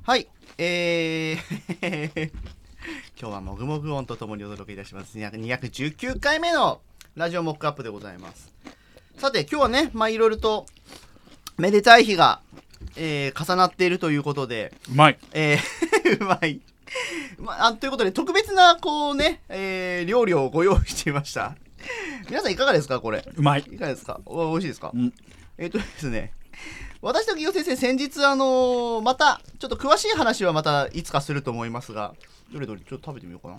はい、今日はもぐもぐ音とともにお届けいたします219回目のラジオモックアップでございます。さて今日はね、いろいろとめでたい日が、重なっているということで、 うまい、 うまい、ということで特別なこうね、料理をご用意していました。皆さんいかがですか？これうまい、 いかがですか？おいしいですか？ うん、 ですね、私とギオ先生、先日またちょっと詳しい話はまたいつかすると思いますが、どれどれちょっと食べてみようかな。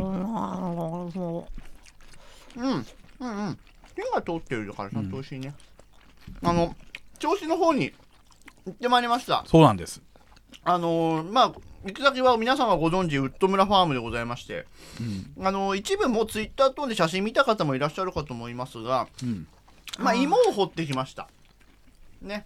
火が通ってるからちゃんと美味しいね。銚子の方に行ってまいりました。 そうなんです。 行く先は皆さんがご存知ウッド村ファームでございまして、一部もうツイッター等で写真見た方もいらっしゃるかと思いますが、芋を掘ってきましたね。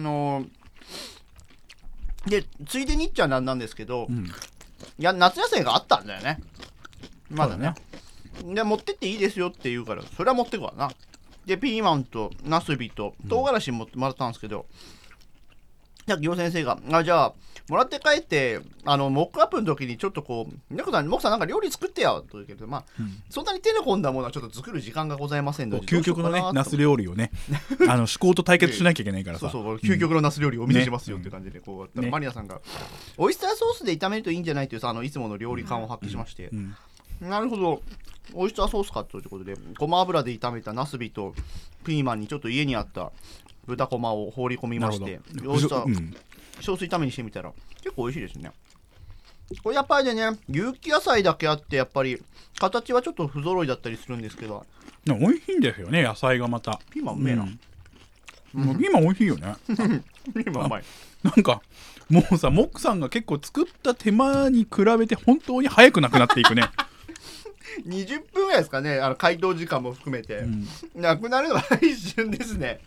でついでにっちゃなんですけど、いや夏野菜があったんだよね、まだね。で持ってっていいですよって言うから、それは持ってくわな。でピーマンとナスビと唐辛子持ってもらったんですけど、ギョ先生がじゃあもらって帰ってモックアップの時にちょっとこうモクさんなんか料理作ってよと言うけど、そんなに手の込んだものはちょっと作る時間がございませんので、 究極のねナス料理をね思考と対決しなきゃいけないからさ、 そう究極のナス料理をお見せしますよっていう感じで、こうやったらマリナさんがオイスターソースで炒めるといいんじゃないというさ、いつもの料理感を発揮しまして、なるほどオイスターソースかということで、ごま油で炒めたナスビとピーマンにちょっと家にあった豚こまを放り込みまして、オイスターソース炒めにしてみたら結構美味しいですね。これやっぱりね、有機野菜だけあってやっぱり形はちょっと不揃いだったりするんですけど、 美味しいんですよね、野菜がまた。 ピーマンうめえな、 ピーマン美味しいよねピーマンうまい。 なんかもうさ、モックさんが結構作った手間に比べて本当に早くなくなっていくね 20分ぐらいですかね、解凍時間も含めて、なくなるのが一瞬ですね。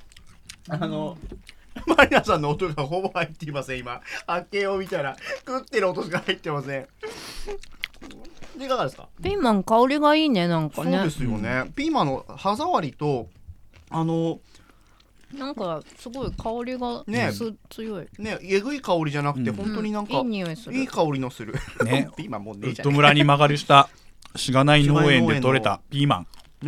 マリナさんの音がほぼ入っていません。今開けよう見たら食ってる音しか入ってません。いかがですか？ ピーマン香りがいいね、なんかね。 そうですよね、ピーマンの歯触りとなんかすごい香りが、強いね、えぐい香りじゃなくて、本当になんか、 いい匂いする、 いい香りのする、 ね、 ピーマンもうねえじゃん。 ウッド村に曲がりしたしがない農園で採れたピーマン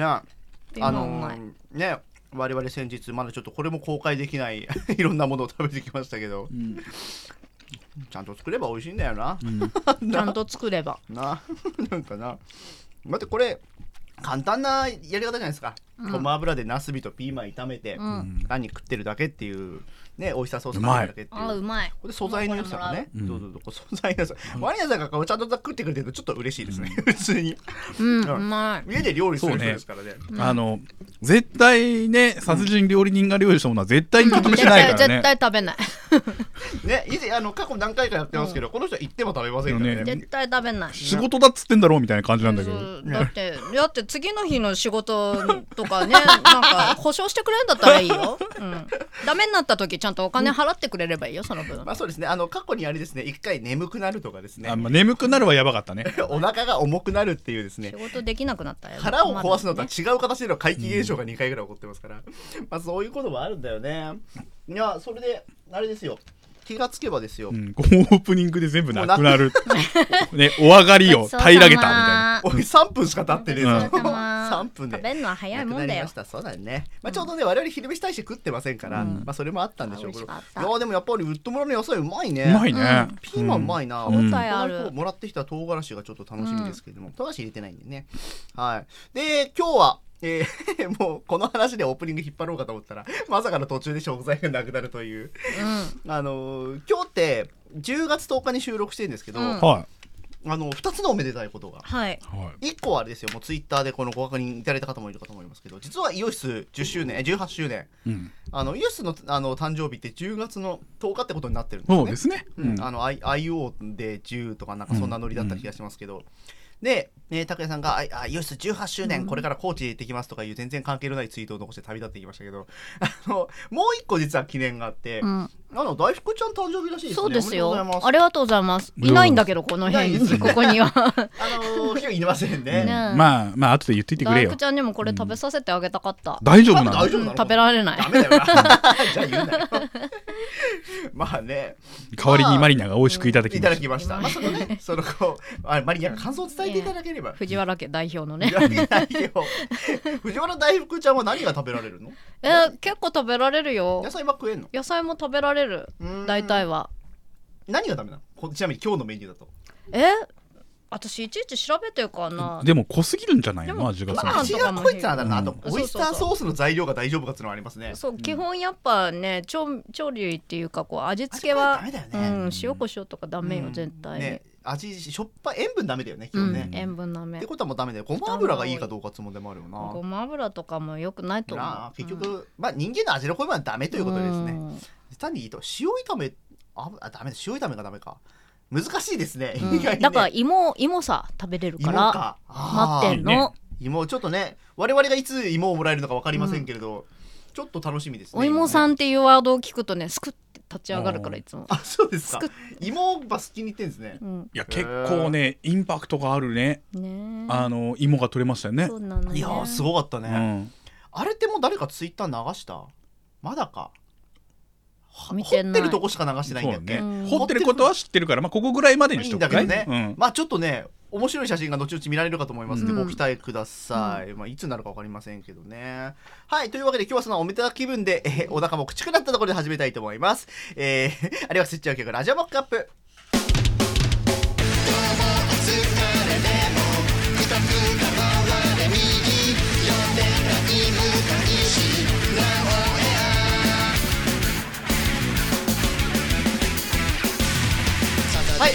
ね、我々先日まだちょっとこれも公開できないいろんなものを食べてきましたけど、ちゃんと作れば美味しいんだよな、 ちゃんと作ればなんかな、待ってこれ簡単なやり方じゃないですか。ごま油でナスビとピーマン炒めて、単に食ってるだけっていうね、オイスターソースかけるだけっていう。 うまい。 これ素材の良さがね、どう素材の良さ。マリアさんがちゃんと食ってくれてるとちょっと嬉しいですね。普通に。 うまい。 家で料理する人ですからね。 絶対ね、殺人料理人が料理したものは絶対に口にしないからね。 絶対食べない。 ね、以前過去何回かやってますけど、この人は行っても食べませんからね。 絶対食べない。 仕事だっつってんだろうみたいな感じなんだけど。 だって次の日の仕事とかね、なんか保証してくれるんだったらいいよ。ダメになった時ちゃんとお金払ってくれればいいよ、その分。 そうですね。過去にあれですね、一回眠くなるとかですね。 眠くなるはやばかったね。 お腹が重くなるっていうですね。 仕事できなくなったよ。 腹を壊すのとは違う形での怪奇現象が2回ぐらい起こってますから、そういうこともあるんだよね。いや、それであれですよ。気がつけばですよ、 オープニングで全部なくなるね、お上がりを平らげたみたいな。 おい3分しか経ってねえぞ。3分で食べるのは早いもんだよ。 そうだよね。ちょうどね、我々昼飯大して食ってませんから、それもあったんでしょうけど、いやでもやっぱりウッド村の野菜うまいね。 うまいね。 ピーマンうまいな。 もらってきた唐辛子がちょっと楽しみですけれども、唐辛子入れてないんでね。はい。で今日はもうこの話でオープニング引っ張ろうかと思ったらまさかの途中で食材がなくなるという、今日って10月10日に収録してるんですけど、2つのおめでたいことが、1個はあれですよ、もうツイッターでこのご確認いただいた方もいるかと思いますけど、実はイオシス10周年18周年、イオシスの誕生日って10月の10日ってことになってるんですね。 そうですね。 IO で10とかなんかそんなノリだった気がしますけど、で、拓也さんがイオシス18周年、これから高知へ行ってきますとかいう全然関係のないツイートを残して旅立ってきましたけど、もう一個実は記念があって、 大福ちゃん誕生日らしいですね。 そうですよ。 おめでとうございます。 ありがとうございます。いないんだけどこの辺に、ここには。 今日いませんね。 まあ後で言っていてくれよ。 大福ちゃんにもこれ食べさせてあげたかった。 大丈夫なの？ 食べられない。 ダメだよな。じゃあ言うなよ。まあね。 代わりにマリナが美味しくいただきました。 いただきました。まあそのね、マリナが感想を伝えていただければ。 藤原家代表のね。 藤原大福ちゃんは何が食べられるの？ 結構食べられるよ。 野菜は食えんの？ 野菜も食べられる。大体は。 何がダメなの？ちなみに今日のメニューだと。 私いちいち調べてるからな。 でも濃すぎるんじゃないの？味がさ。 味が濃いってなんだな。あとオイスターソースの材料が大丈夫かっていうのはありますね。 そう、基本やっぱね、調理っていうかこう味付けは塩コショウとかダメよ絶対に。 味しょっぱい塩分ダメだよね基本ね。 塩分ダメ。 ってことはもうダメだよ。ごま油がいいかどうかつもでもあるよな。 ごま油とかも良くないと思う。 結局まあ人間の味の濃いものはダメということですね。単に塩炒めダメだ。塩炒めがダメか。難しいですね。 だから芋さ食べれるから待ってんの。 芋ちょっとね、我々がいつ芋をもらえるのか分かりませんけれど、ちょっと楽しみですね。 お芋さんっていうワードを聞くとね、すくって立ち上がるからいつも。 あ、そうですか。芋が好きに言ってんですね。 いや結構ねインパクトがあるね。芋が取れましたよね。 いやすごかったね。あれってもう誰かツイッター流した？まだか。掘ってるとこしか流してないんだっけ。 掘ってることは知ってるから、まあここぐらいまでにしとくかい。 まあちょっとね面白い写真が後々見られるかと思いますのでご期待ください。まあいつになるか分かりませんけどね。はい、というわけで今日はそのおめでた気分でお腹も口くなったところで始めたいと思います。あれはスイッチオーケーラジオモックアップ。はい、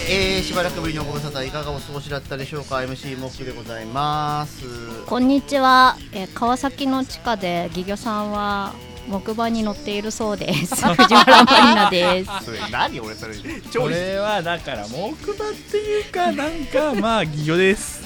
しばらくぶりのご無沙汰いかがお過ごしだったでしょうか。 MC モックでございます。 こんにちは。川崎の地下でギギョさんは木馬に乗っているそうです藤原マリナです。 それ何俺それこれはだから木馬っていうかなんかまあギギョです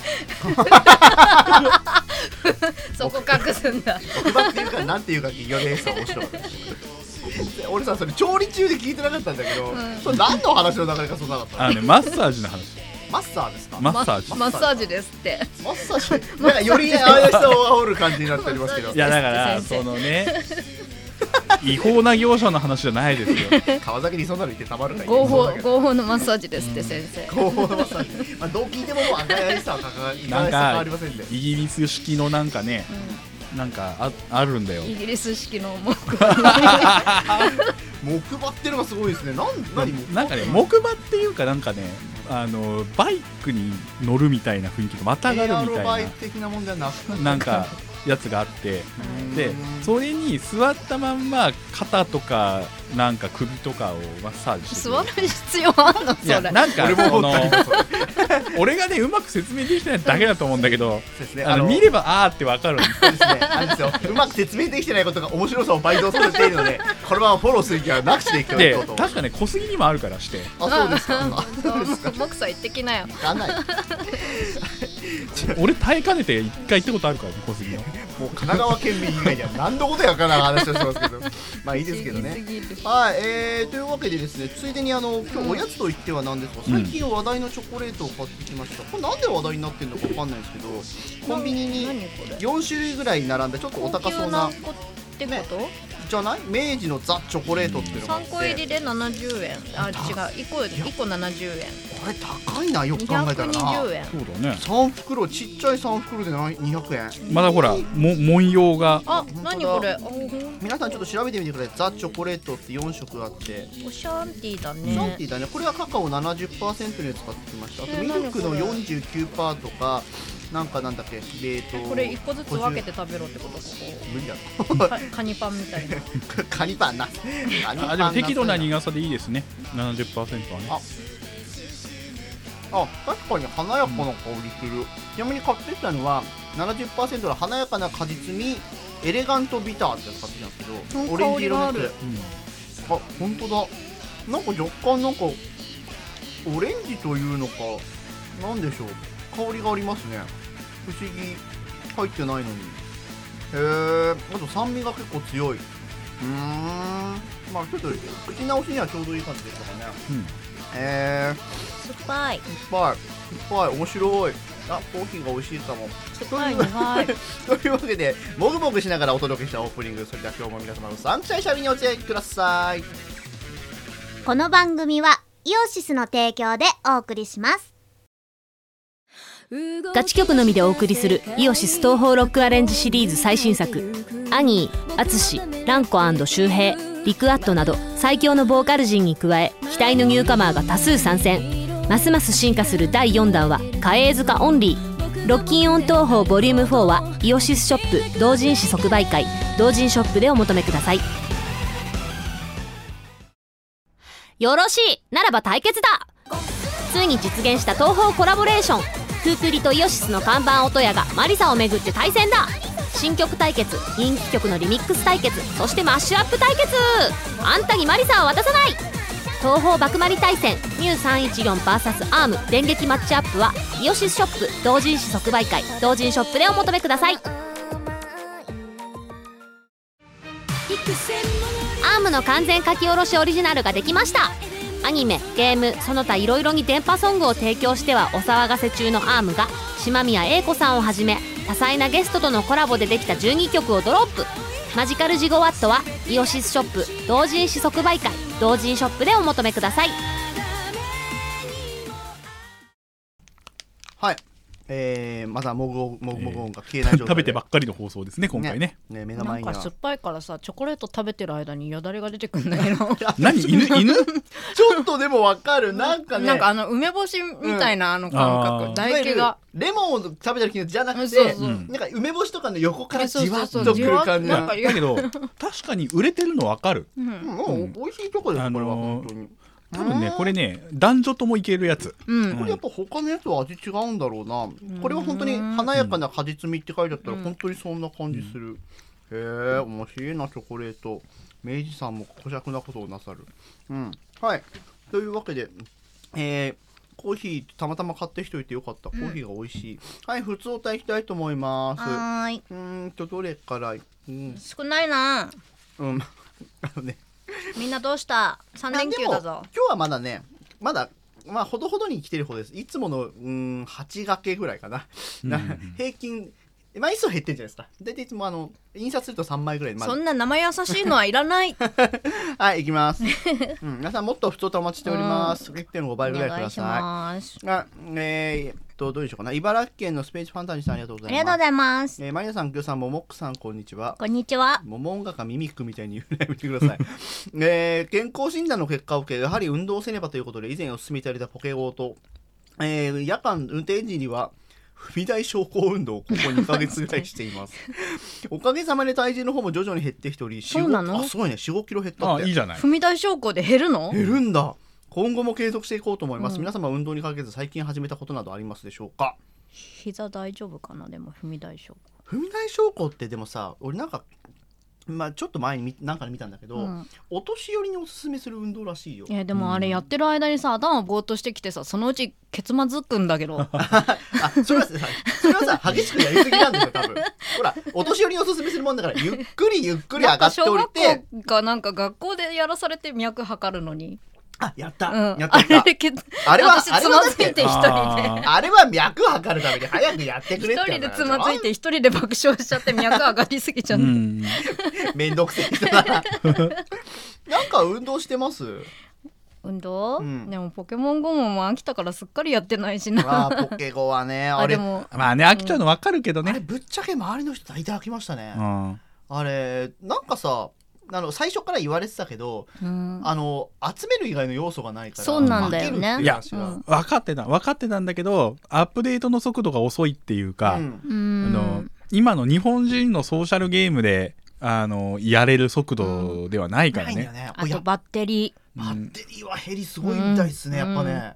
そこ隠すんだ。 木馬っていうかなんていうかギギョです。面白かった俺さそれ調理中で聞いてなかったんだけど、それ何の話の流れかそんなかった。 マッサージの話。 マッサーですか？ マッサージ。 マッサージですって。 マッサージなんかより怪しさを煽る感じになっておりますけど。 いやだからそのね違法な業者の話じゃないですよ。 川崎にそんなの言ってたまるか。 合法のマッサージですって先生。 合法のマッサージ。まあどう聞いてももう怪しさは変わりませんね。 イギリス式のなんかね。なんか あるんだよ。 イギリス式の木馬木馬っていうのがすごいですね。 なんかね木馬っていうかなんかねバイクに乗るみたいな雰囲気がまたがるみたいなバイク的なもんではなくなんかやつがあって、でそれに座ったまんま肩とかなんか首とかをマッサージして座る必要あんの？それなんか俺がねうまく説明できてないだけだと思うんだけど、見ればあーってわかるんですね。 うまく説明できてないことが面白さを倍増させているのでこのままフォローする気はなくしていくということ。 確かね小杉にもあるからして。 あ、そうですか。 木さん行ってきなよ。 俺耐えかねて一回行ったことあるからね小杉の。 もう神奈川県民以外には何のことやかな話をしてますけどまあいいですけどね。はい、というわけでですね、ついでに今日おやつといってはなんですが、最近話題のチョコレートを買ってきました。これなんで話題になってるのかわかんないんですけど、コンビニに4種類ぐらい並んでちょっとお高そうなってことじゃない？明治のザ・チョコレートっていうのがあって 3個入りで70円。あ、違う、1個70円。 これ高いな、よく考えたらな。 220円。 そうだね。 3袋、ちっちゃい3袋で200円。 まだほら文様が。 あ、何これ。 皆さんちょっと調べてみてください。ザ・チョコレートって4色あってオシャンティーだね。 シャンティーだね。これはカカオ 70% で使ってきました。あとミルクの 49% とかなんだっけ、 これ1個ずつ分けて食べろってこと？ここ無理だろカニパンみたいなカニパンな。 でも適度な苦さでいいですね。 70% はね。 確かに華やかな香りする。ちなみに買ってきたのは 70% の華やかな果実味エレガントビターってやつ買ってきたんですけど、オレンジ色のやつ。あ、本当だ。なんか若干なんかオレンジというのかなんでしょう、香りがありますね。不思議。入ってないのに。あと酸味が結構強い。 まあちょっと口直しにはちょうどいい感じでしたかね。 酸っぱいいっぱい面白い。あ、コーヒーが美味しいかも。 酸っぱい苦いというわけでもぐもぐしながらお届けしたオープニング、それでは今日も皆様のサンクチャイシャビにお付き合いください。 この番組はイオシスの提供でお送りします。 ガチ曲のみでお送りするイオシス東方ロックアレンジシリーズ最新作、アニー、アツシ、ランコ&周平、リクアットなど最強のボーカル陣に加え期待のニューカマーが多数参戦。ますます進化する第4弾はカエー塚オンリー。ロッキンオン東宝ボリューム4はイオシスショップ同人誌即売会同人ショップでお求めください。よろしいならば対決だ。ついに実現した東宝コラボレーション。クークリとイオシスの看板音屋がマリサをめぐって対戦だ。新曲対決、人気曲のリミックス対決、そしてマッシュアップ対決。あんたにマリサは渡さない。東宝爆マリ対戦ミュー 314vs アーム電撃マッチアップはイオシスショップ同人誌即売会同人ショップでお求めください。アームの完全書き下ろしオリジナルができました。アニメ、ゲーム、その他いろいろに電波ソングを提供してはお騒がせ中のアームが島宮英子さんをはじめ多彩なゲストとのコラボでできた12曲をドロップ。マジカルジゴワットはイオシスショップ同人誌即売会同人ショップでお求めください。 はい、まだもぐもぐ音が消えない状態で食べてばっかりの放送ですね今回ね。 目のなん前にはか酸っぱいからさチョコレート食べてる間によだれが出てくるんだけど何犬ちょっとでもわかる。なんかね、 なんか梅干しみたいな感覚、唾液がレモンを食べた時じゃなくて、 そうなんか梅干しとかの横からじわっとくそうそうそうる感じ。 なんかだけど確かに売れてるの分かる。 もう美味しいとこですこれは本当に。 多分ねこれね男女ともいけるやつ。 これやっぱ他のやつは味違うんだろうな。これは本当に華やかな果実味って書いてあったら本当にそんな感じする。へえ、面白いなチョコレート。明治さんも小酌なことをなさる。はい、というわけでコーヒーたまたま買ってきといてよかった。コーヒーが美味しい。はい、普通おたいきたいと思います。 はーい。 どれから少ないな。 ね、 みんなどうした？ 3 連休だぞ。 今日はまだね、まあほどほどに来てる方です。いつもの8掛けぐらいかな。平均枚数減ってるじゃないですか。大体いつも印刷すると3枚ぐらいまだ。 そんな生優しいのはいらないはい、行きます。皆さんもっと普通とお待ちしております。1.5 倍ぐらいくだお願いしさます。 い。どうでしょうかな。茨城県のスペースファンタジーさんありがとうございます。 ありがとうございます。 マリナさん、キョさん、ももっくさん、こんにちは。 こんにちは。 もも音楽が耳くみたいに言うのやめてください。健康診断の結果を受け、やはり運動せねばということで、以前お勧めいただいたポケゴーと、夜間運転時には、踏み台昇降運動をここ2ヶ月ぐらいしています。おかげさまで体重の方も徐々に減ってきており、 そうなの？ すごいね、4、5キロ減ったって。 いいじゃない。 踏み台昇降で減るの？ 減るんだ。今後も継続していこうと思います。皆様運動にかけず最近始めたことなどありますでしょうか？ 膝大丈夫かな。でも踏み台昇降。 踏み台昇降ってでもさ、俺なんかちょっと前になんかで見たんだけど、お年寄りにおすすめする運動らしいよ。 でもあれやってる間にさ、頭ぼーっとしてきてさ、そのうちケツまずくんだけどそれはさ激しくやりすぎなんだよ多分。ほらお年寄りにおすすめするもんだからゆっくり上がっておいて。 小学校がなんか学校でやらされて脈測るのにやった、 あれは私つまずいて一人であれは脈測るために早くやってくれって一人でつまずいて一人で爆笑しちゃって脈上がりすぎちゃってめんどくせえ人だな。なんか運動してます？ 運動、でもポケモン GO も飽きたからすっかりやってないしな。 ポケゴはねでもまあね飽きちゃうの分かるけどね。 あれぶっちゃけ周りの人大体飽きましたね。あれなんかさ最初から言われてたけど、集める以外の要素がないからそうなんだよね。 いや、分かってたんだけどアップデートの速度が遅いっていうか、今の日本人のソーシャルゲームでやれる速度ではないからね。 あとバッテリーは減りすごいみたいですね、やっぱね。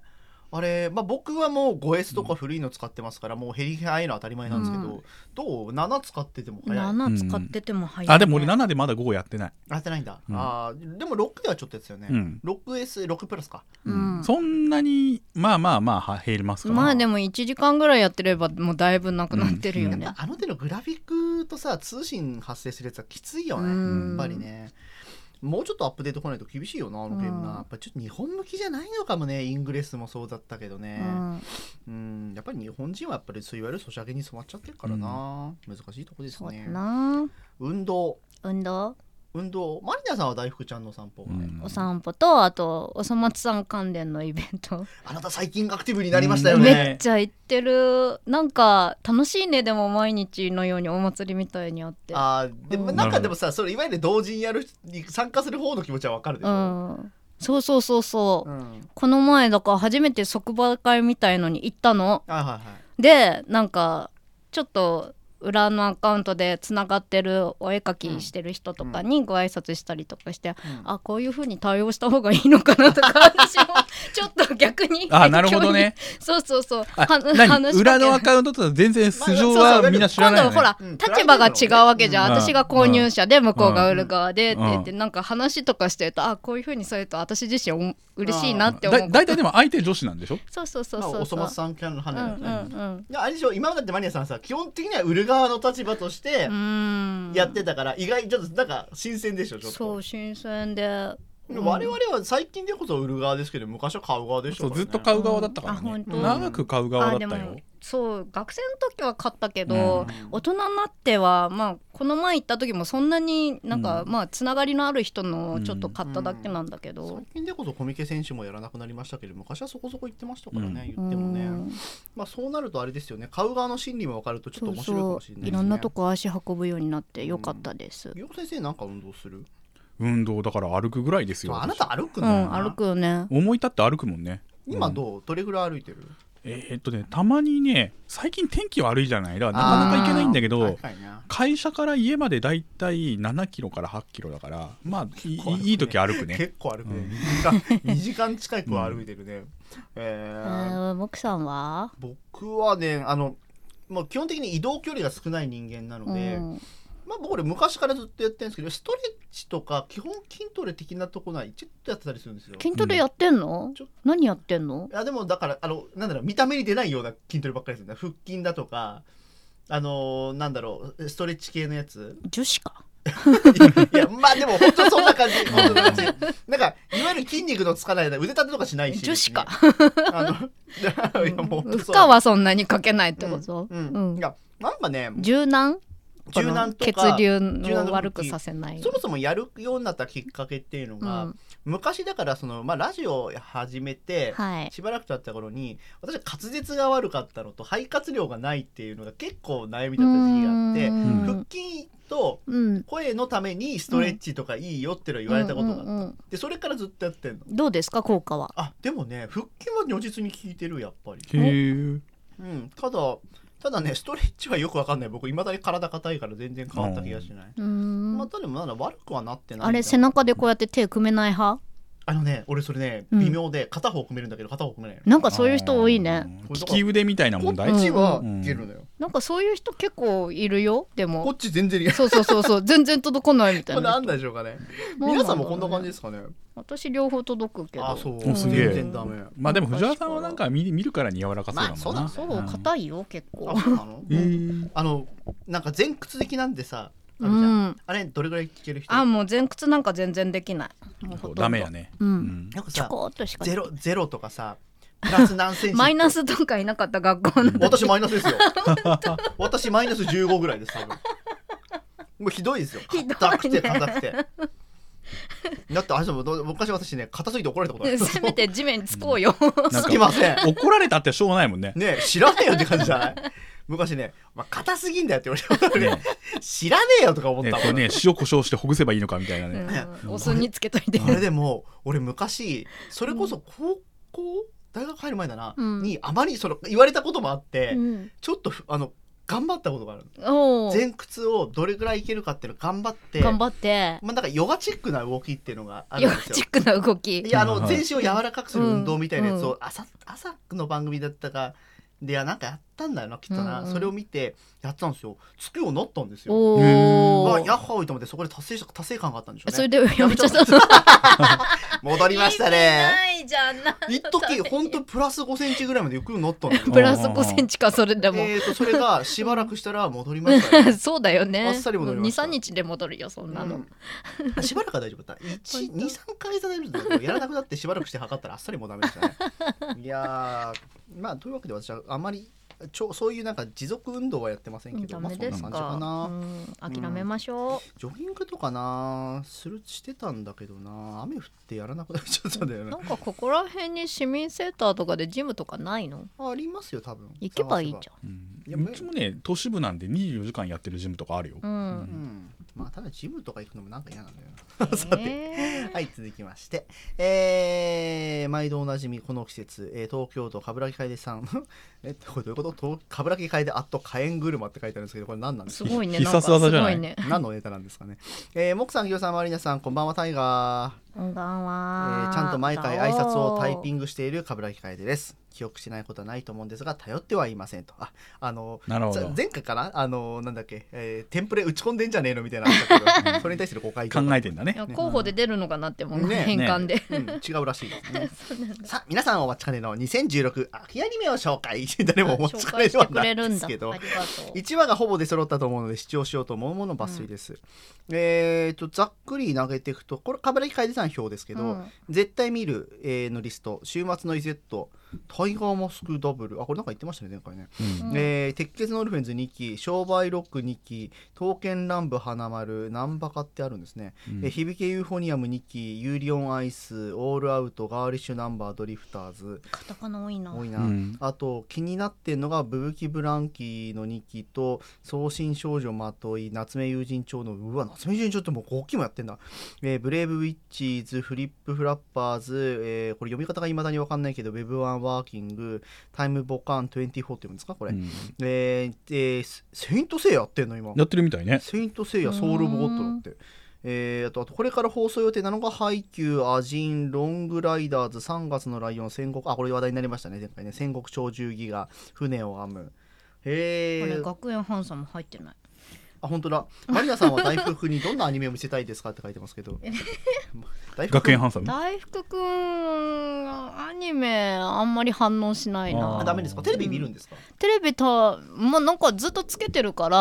あれ、僕はもう 5S とか古いの使ってますから、もう減り早いのは当たり前なんですけど、どう ?7 使ってても早い。 7使ってても早い、ね。 でも俺7でまだ5やってない。 やってないんだ。でも6ではちょっとやつよね。6S、6プラスか。 そんなにまあ減りますか。 まあでも1時間ぐらいやってればもうだいぶなくなってるよね。 あの手のグラフィックとさ、通信発生するやつはきついよね。やっぱりね。もうちょっとアップデート来ないと厳しいよな、あのゲームな。やっぱりちょっと日本向きじゃないのかもね。イングレスもそうだったけどね。やっぱり日本人はやっぱりそういわゆるソシャゲに染まっちゃってるからな。難しいとこですね。 そうだな。 運動。マリナさんは大福ちゃんの散歩が、 お散歩と、あとおそ松さん関連のイベント。 あなた最近アクティブになりましたよね。 めっちゃ行ってる。なんか楽しいね。でも毎日のようにお祭りみたいにあって。 でもなんかでもさ、それいわゆる同時にやるに参加する方の気持ちはわかるでしょ。 そう、この前だから初めて即売会みたいのに行ったの。でなんかちょっと裏のアカウントでつながってるお絵描きしてる人とかにご挨拶したりとかして、こういう風に対応した方がいいのかなとか私もちょっと逆になるほどね。 そう裏のアカウントと全然素性はみんな知らないよね。 今度ほら立場が違うわけじゃん。私が購入者で向こうが売る側でって言って、なんか話とかしてるとこういう風にされると私自身嬉しいなって思う。 だいたいでも相手女子なんでしょ。 そうおそ松さんキャラの話だ。あれでしょ、今までってマニアさんさ、基本的には売る側の立場としてやってたから、意外ちょっとなんか新鮮でしょ。ちょっとそう新鮮で、 我々は最近でこそ売る側ですけど、昔は買う側でしょ。 ずっと買う側だったからね。長く買う側だったよ。 そう学生の時は買ったけど、大人になってはこの前行った時もそんなになんかつながりのある人のちょっと買っただけなんだけど、 最近でこそコミケ選手もやらなくなりましたけど、昔はそこそこ行ってましたからね。言ってもね、そうなるとあれですよね、買う側の心理も分かるとちょっと面白いかもしれないですね。 いろんなとこ足運ぶようになってよかったです。 よ先生なんか運動する？ 運動だから歩くぐらいですよ。 あなた歩くんだよな。 歩くよね。 思い立って歩くもんね。 今どれぐらい歩いてる？ たまにね、最近天気悪いじゃない。だからなかなか行けないんだけど、会社から家までだいたい7キロから8キロだから、いい時歩くね。 結構歩くね。2時間近くは歩いてるね。 僕さんは？ 僕はね、もう基本的に移動距離が少ない人間なので、僕俺昔からずっとやってるんですけど、ストレッチとか基本筋トレ的なところはちょっとやってたりするんですよ。 筋トレやってんの？何やってんの？ いやでもだからなんだろう、見た目に出ないような筋トレばっかりでするんだ。腹筋だとかなんだろう、ストレッチ系のやつ。 女子か。 いやでも本当そんな感じ。なんかいわゆる筋肉のつかない腕立てとかしないし。 女子か。 いやもう負荷はそんなにかけないってこと？ いやなんかね、 柔軟とか血流を悪くさせない。 そもそもやるようになったきっかけっていうのが、昔だからラジオを始めて、しばらく経った頃に私は滑舌が悪かったのと肺活量がないっていうのが結構悩みだった時期があって、腹筋と声のためにストレッチとかいいよっての言われたことがあった。でそれからずっとやってんの。 どうですか効果は？ でもね、腹筋は如実に効いてるやっぱり。ただね、ストレッチはよくわかんない。僕いまだに体硬いから全然変わった気がしない。ただでもまだ悪くはなってない。 あれ背中でこうやって手組めない派？ 俺それね微妙で、片方組めるんだけど片方組めない。 なんかそういう人多いね。 利き腕みたいな問題。 こっちはいけるのよ。 なんかそういう人結構いるよ。でもこっち全然いけない。 そう全然届かないみたいな。 これなんでしょうかね。皆さんもこんな感じですかね。 私両方届くけど。 そうすげえ。 全然ダメ。 でも藤原さんはなんか見るからに柔らかそうだもんな。 そう硬いよ結構。 そうなの？なんか前屈的なんでさ。あれどれぐらいいける人？ もう前屈なんか全然できない。 ダメやね。 なんかさ、ゼロとかさ、プラス何センチマイナスとかいなかった学校の。 私マイナスですよ。私マイナス15ぐらいです多分。もうひどいですよ。硬くて。だって昔私ね、硬すぎて怒られたことある。 せめて地面につこうよ。 つきません。 怒られたってしょうがないもんね。 ね、知らねえよって感じじゃない？昔ね、硬すぎんだよって言われて、知らねえよとか思ったもんね。 塩コショウしてほぐせばいいのかみたいなね。 お酢につけといて。 あれでも俺昔それこそ高校大学入る前だなにあまり言われたこともあって、ちょっと頑張ったことがある。前屈をどれぐらいいけるかっていうのを頑張って、まあ、なんかヨガチックな動きっていうのがあるんですよ。 ヨガチックな動き。 いや全身を柔らかくする運動みたいなやつを朝の番組だったかでなんかやったんだよなきっとな、それを見てやったんですよ。つくようになったんですよ。ヤッハーイと思ってそこで達成感があったんでしょうね。 それでやめちゃった。 戻りましたね。 ないじゃん。 一時本当プラス5センチぐらいまで行くようになったんだけど。 プラス5センチかそれでも。 それがしばらくしたら戻りましたね。 そうだよね。 あっさり戻りました。 2、3日で戻るよそんなの。 しばらくは大丈夫だった。2、3ヶ月は大丈夫だったけどやらなくなってしばらくして測ったらあっさりもダメでしたね。いやまあというわけで私はあんまりそういうなんか持続運動はやってませんけど、 ダメですか。 まあ、そんな感じかな。 諦めましょう。 ジョギングとかなしてたんだけどな、雨降ってやらなくなっちゃったんだよね。 なんかここら辺に市民センターとかでジムとかないの？ ありますよ多分。 行けばいいじゃん。 いやうちもね都市部なんで24時間やってるジムとかあるよ。 まあただジムとか行くのもなんか嫌なんだよな。さて、はい続きまして、毎度おなじみこの季節、東京都冠城楓さんこれどういうこと？冠城楓あと火炎車って書いてあるんですけどこれ何なんですか？ すごいね。 必殺技じゃない。 何のネタなんですかね。木さん、ぎょさん、まりなさん、こんばんは。タイガー。 こんばんは。 ちゃんと毎回挨拶をタイピングしている冠城楓です。記憶しないことはないと思うんですが頼ってはいませんと。 なるほど。 前回かななんだっけ、テンプレ打ち込んでんじゃねえのみたいなのあったけどそれに対する誤解考えてんだね。 候補で出るのかなってもう変換で、 違うらしいですね。さあ皆さんお待ちかねの2016秋アニメを紹介誰もお待ちかねではないんですけど1話がほぼ出揃ったと思うので視聴しようと思うもの抜粋です。ざっくり投げていくとこれ冠城楓さん表ですけど、絶対見る、のリスト週末のイゼットタイガーマスクダブルこれなんか言ってましたね前回ね、鉄血のオルフェンズ2期商売ロック2期刀剣乱舞花丸ナンバカってあるんですね、響けユーフォニアム2期ユーリオンアイスオールアウトガーリッシュナンバードリフターズカタカナ多いな、 あと気になってんのがブブキブランキの2期と送信少女まとい夏目友人帳の夏目友人帳ってもう5期もやってんだ、ブレイブウィッチーズフリップフラッパーズ、これ読み方が未だに分かんないけどウェブワンワーキングタイムボカン24って読むんですかこれ、セイントセイヤやってんの今やってるみたいね。 セイントセイヤソウル・オブ・ゴッドだって、あとこれから放送予定なのがハイキューアジンロングライダーズ3月のライオン戦国これ話題になりましたね前回ね戦国鳥獣戯画船を編むこれ学園ハンサム入ってない。 本当だ。マリナさんは大福にどんなアニメを見せたいですかって書いてますけど学園ハンサム大福くんアニメあんまり反応しないな。 ダメですか？テレビ見るんですか？ テレビなんかずっとつけてるから、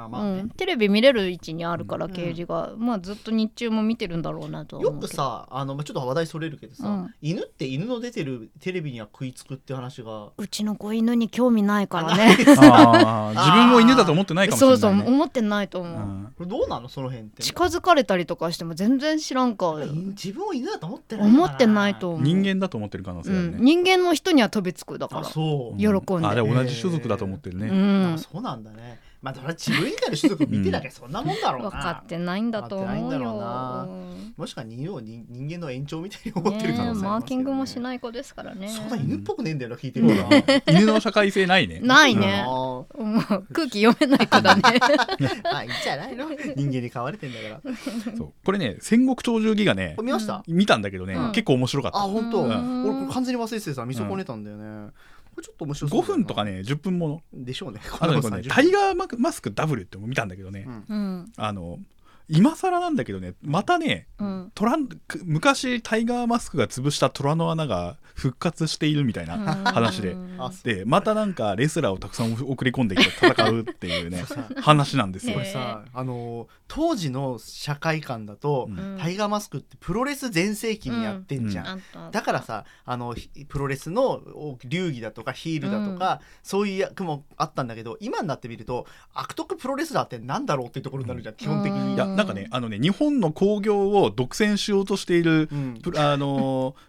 テレビ見れる位置にあるからケージが、ずっと日中も見てるんだろうなと思う。 よくさちょっと話題それるけどさ、犬って犬の出てるテレビには食いつくって話がうちの子犬に興味ないからね自分も犬だと思ってないかもしれない、ね、 そう思ってないと思う、 これどうなのその辺って。 近づかれたりとかしても全然知らんか。 自分を犬だと思ってないと思う。 人間だと思ってる可能性あるね、 人間の人には飛びつくだから喜んで。 で同じ種族だと思ってるね、 そうなんだね。それ自分以外の種族見てなきゃそんなもんだろうな。 分かってないんだと思うよ。 もしくは犬を人間の延長みたいに思ってる可能性ありますけどね。 マーキングもしない子ですからね。 そうだ犬っぽくねえんだよな聞いてるから犬の社会性ないね。 ないね、空気読めない子だねいいんじゃないの人間に飼われてんだからそうこれね戦国鳥獣戯画ね見ました？ 見たんだけどね、結構面白かった。 本当。俺これ完全に忘れててさ見損ねたんだよね。これちょっと面白そう。 5分とかね10分ものでしょうね。 タイガーマスクダブルっても見たんだけどね、今更なんだけどねまたね、昔タイガーマスクが潰した虎の穴が復活しているみたいな話で、でまたなんかレスラーをたくさん送り込んできて戦うっていうね話なんですよ。 これさ当時の社会観だと、タイガーマスクってプロレス全盛期にやってんじゃん、だからさプロレスの流儀だとかヒールだとか、そういう役もあったんだけど今になってみると悪徳プロレスラーってなんだろうっていうところになるじゃん、基本的に。 いやなんかね日本の興行を独占しようとしている、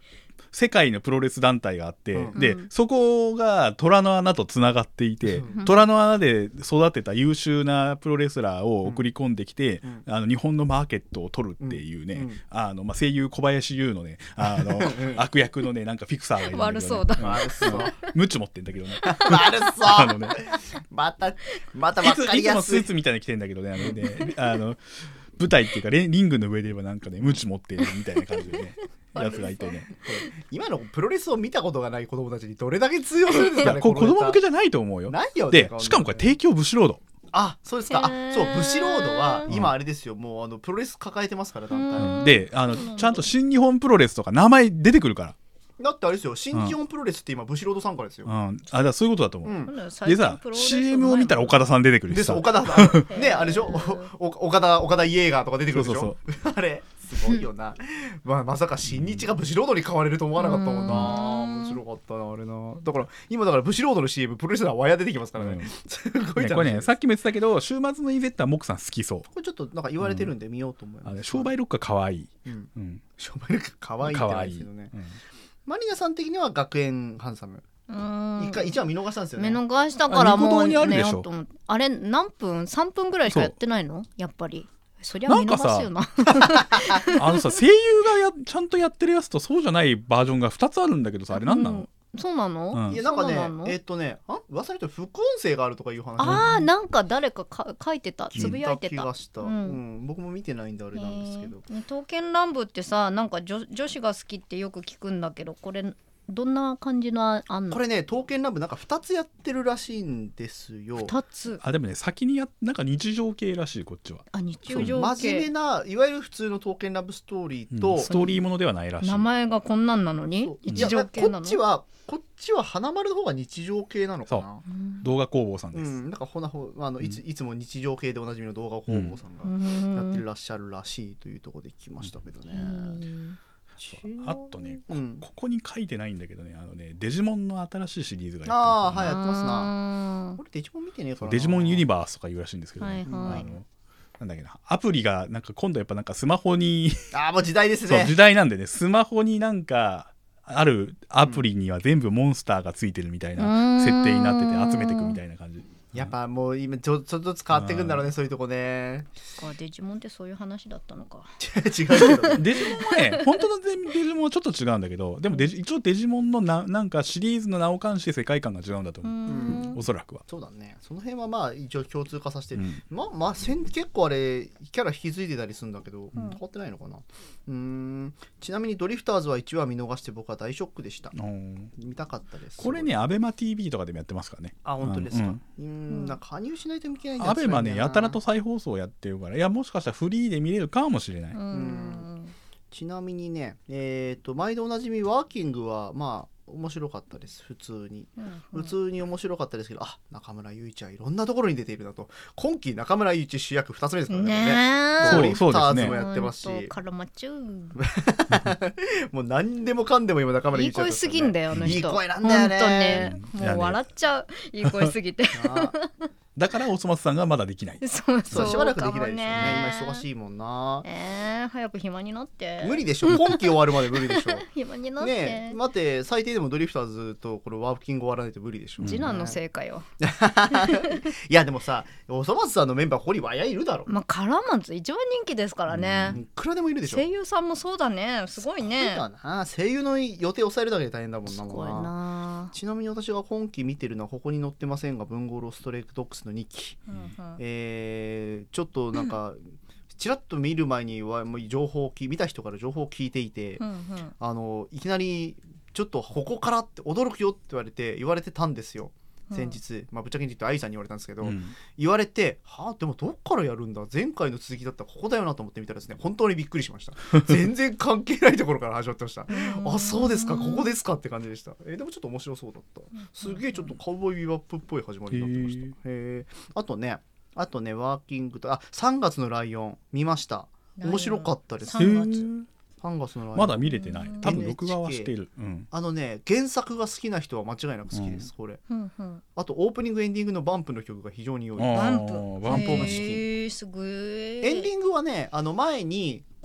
世界のプロレス団体があって、でそこが虎の穴とつながっていて、虎の穴で育てた優秀なプロレスラーを送り込んできて、日本のマーケットを取るっていうね、声優小林優のね悪役のねなんかフィクサーがいるんだけど、ね、 悪そうだムチ持ってんだけどね悪そうねまた分かりやすい。 いつもスーツみたいに着てんだけどね舞台っていうかリングの上ではなんかねムチ持ってるみたいな感じでねやつがいてね今のプロレスを見たことがない子供たちにどれだけ通用するんですかね。 これ子供向けじゃないと思うよ。 ないよね。でしかもこれ提供ブシロード。 あ、そうですか。そうブシロードは今あれですよ、もうプロレス抱えてますから団体でちゃんと新日本プロレスとか名前出てくるから。 だってあれですよ、新日本プロレスって今ブシロード参加ですよ。 だからそういうことだと思う。でさ CM を見たら岡田さん出てくるしさ。 岡田さんね、あれでしょ岡田イエーガーとか出てくるでしょ。あれすごいよなまさか新日がブシロードに変われると思わなかったもんな。面白かったなあれな。だからブシロードの CM プロレスラーワイヤー出てきますからね、すごい。 これねさっきも言ってたけど週末のイベットはモクさん好きそう。これちょっとなんか言われてるんで見ようと思います。 商売録家かわいい。 商売録家かわいいってないですけどね。マリナさん的には学園ハンサム一話見逃したんですよね。 見逃したからもう寝ようと思って。あれ何分3分ぐらいしかやってないのやっぱり。そりゃ見逃すよな。 さ声優がちゃんとやってるやつとそうじゃないバージョンが2つあるんだけどさ、あれ何なの？ そうなの？ いやなんかね噂にと副音声があるとかいう話。 なんか誰か書いてた、つぶやいてた。 僕も見てないんであれなんですけど。 刀剣乱舞ってさ、なんか女子が好きってよく聞くんだけど、これどんな感じのあんの？ これね刀剣乱舞なんか2つやってるらしいんですよ。 2つ。 でもね先になんか日常系らしいこっちは。 日常系。 真面目ないわゆる普通の刀剣乱舞ストーリーと、 ストーリーものではないらしい。 名前がこんなんなのに日常系なの？ こっちは花丸の方が日常系なのかな。 動画工房さんです。 なんかいつも日常系でおなじみの動画工房さんがやってらっしゃるらしいというところで聞きましたけどね。 あとね、ここに書いてないんだけどね、デジモンの新しいシリーズがやってますな。俺デジモン見てねえからな。 デジモンユニバースとか言うらしいんですけどね、なんだっけな、アプリがなんか今度やっぱなんかスマホにもう時代ですね。 そう時代なんでね、スマホになんかあるアプリには全部モンスターがついてるみたいな設定になってて集めていくみたいな感じ。 やっぱもう今ちょっとずつ変わっていくんだろうね、そういうとこね。 デジモンってそういう話だったのか。 違うけどデジモンはね本当のデジモンはちょっと違うんだけど、でも一応デジモンのなんかシリーズの名を冠して世界観が違うんだと思う。おそらくはそうだね。その辺はまあ一応共通化させてる、結構あれキャラ引き継いでたりするんだけど、変わってないのかな。ちなみにドリフターズは1話見逃して僕は大ショックでした。見たかったです。 これねアベマ TV とかでもやってますからね。 本当ですか。なんか加入しないといけないんだ。 アベマねやたらと再放送やってるから、いやもしかしたらフリーで見れるかもしれない。 ちなみにね毎度おなじみワーキングはまあ面白かったです。普通に面白かったですけど、中村祐一はいろんなところに出ているなと。今期中村祐一主役2つ目ですからね。ドリフターズもやってますし、 カラマチュもう何でもかんでも今中村祐一、 いい声すぎんだよあの人。 いい声なんだよね。 もう笑っちゃう、いい声すぎて。 だからおそ松さんがまだできない。 そうしばらくできないでしょうね。今忙しいもんな。 早く暇になって。 無理でしょ。今期終わるまで無理でしょ。 暇になって。 待って最低でもドリフターズとこれワーキング終わらないと無理でしょ。 次男のせいかよ。 いやでもさ、おそ松さんのメンバーここにわやいるだろ。 カラマンズ一番人気ですからね。 いくらでもいるでしょ。 声優さんもそうだね。すごいね。 声優の予定抑えるだけで大変だもんな。 すごいな。 ちなみに私が今期見てるのはここに載ってませんが、文豪ロストレイクドッグスの2期。ちょっとなんかちらっと見る前にはもう見た人から情報を聞いていて、いきなりちょっとここからって驚くよって言われてたんですよ。先日、ぶっちゃけに言って愛さんに言われたんですけど、言われてでもどっからやるんだ、前回の続きだったらここだよなと思ってみたらですね、本当にびっくりしました。全然関係ないところから始まってました。そうですか、ここですかって感じでした。でもちょっと面白そうだった。すげえちょっとカウボーイビバップっぽい始まりになってました。あとねワーキングと3月のライオン見ました。面白かったです。3月のライオンまだ見れてない。多分録画はしている。 原作が好きな人は間違いなく好きです。これあとオープニングエンディングのバンプの曲が非常に良い。バンプオブチキン。 すごい。 エンディングはね前に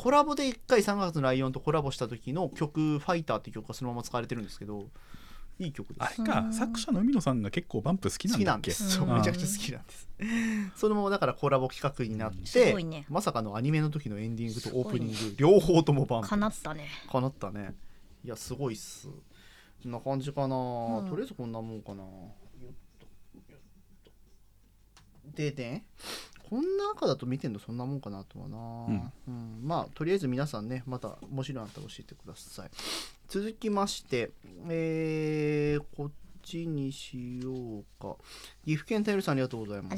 コラボで1回3月のライオンとコラボした時の曲「ファイター」っていう曲がそのまま使われてるんですけど、いい曲です。 あれか、作者の海野さんが結構バンプ好きなんだっけ。 好きなんです。そう、めちゃくちゃ好きなんです。そのままだからコラボ企画になって、ね、まさかのアニメの時のエンディングとオープニング、両方ともバンプ。 かなったね。 かなったね。いやすごいっす。こんな感じかな、とりあえずこんなもんかな。でね、こんな赤だと見てんのそんなもんかなとはな、まあとりあえず皆さんね、また面白いのあったら教えてください。続きまして、こっちにしようか。岐阜県たよりさんありがとうございます。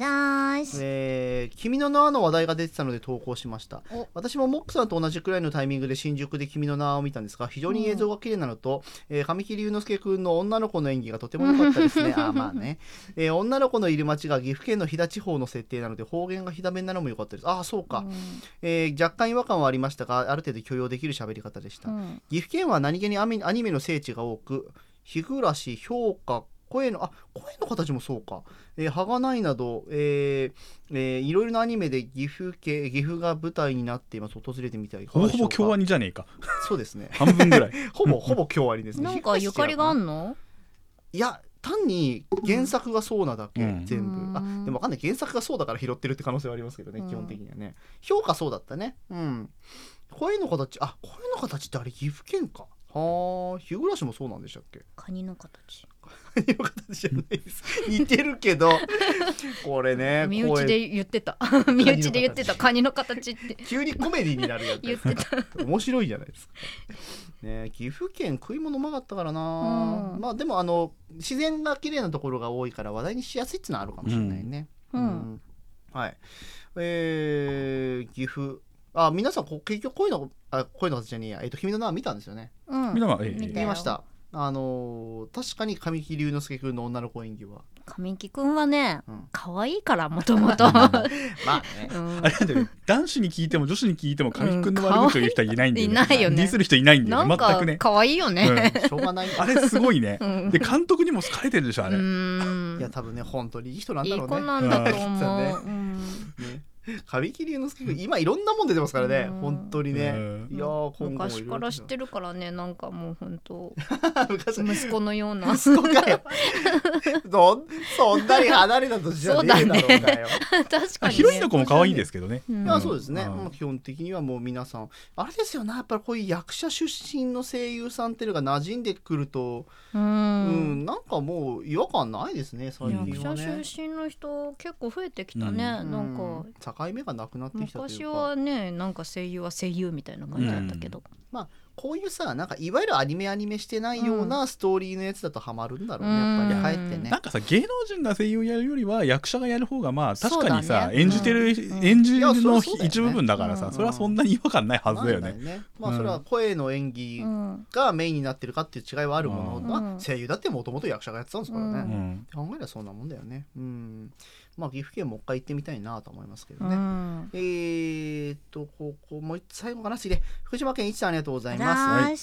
君の名はの話題が出てたので投稿しました。私もモックさんと同じくらいのタイミングで新宿で君の名はを見たんですが、非常に映像が綺麗なのと、神木隆之介くんの女の子の演技がとても良かったですね。まあね、女の子のいる町が岐阜県の飛騨地方の設定なので方言が飛騨弁なのも良かったです。そうか、若干違和感はありましたが、ある程度許容できる喋り方でした。岐阜県は何気にアニメの聖地が多く、日暮、評価、声の形もそうか、はがないなど、いろいろなアニメで岐阜が舞台になっています。訪れてみたい。 ほぼ京アニじゃねえか。 そうですね。 半分ぐらい。 ほぼ京アニですね。 なんかゆかりがあんの？ いや、単に原作がそうなだけ、全部。でもわかんない。原作がそうだから拾ってるって可能性はありますけどね、基本的にはね。評価そうだったね。声の形ってあれ岐阜県か。日暮もそうなんでしたっけ？ カニの形。 カニの形じゃないです。似てるけど、これね。 身内で言ってた。身内で言ってた。カニの形って。 急にコメディになるやつ。 言ってた。 面白いじゃないですか。ね、岐阜県食い物うまかったからな。まあでも自然が綺麗なところが多いから話題にしやすいっていうのはあるかもしれないね。はい。岐阜。皆さん結局声の形じゃねえや、君の名は見たんですよね。見ました。確かに神木隆之介君の女の子演技は、 神木君はね、可愛いからもともと。 まあね、 あれだよ、男子に聞いても女子に聞いても神木君の悪口を言う人はいないんだよね。 いないよね。 ディスる人いないんだよね。全くね。 可愛いよね。 しょうがない。 あれすごいね。で監督にも好かれてるでしょあれ。 いや多分ね、本当にいい人なんだろうね。 いい子なんだと思う。 神木隆之介君今いろんなもん出てますからね、本当にね。いや昔から知ってるからね、なんかもう本当息子のような。 息子かよ。そんなに離れたとじゃねえだろうがよ。 確かに。 ヒロインの子も可愛いですけどね。 いやそうですね。基本的にはもう皆さんあれですよね。やっぱりこういう役者出身の声優さんっていうのが馴染んでくると、なんかもう違和感ないですね。最近はね。 役者出身の人結構増えてきたね。なんか。 境目がなくなってきたというか、 昔はね、なんか声優は声優みたいな感じだったけど、 まあこういうさ、なんかいわゆるアニメしてないようなストーリーのやつだとハマるんだろうね、やっぱり入ってね。 なんかさ、芸能人が声優やるよりは役者がやる方がまあ確かにさ、演じるの一部分だからさ、それはそんなに違和感ないはずだよね。 まあそれは声の演技がメインになってるかっていう違いはあるもの、声優だってもともと役者がやってたんですからね。考えればそんなもんだよね。まあ岐阜県もう一回行ってみたいなと思いますけどね。ここもう最後かな。次で福島県一さんありがとうございます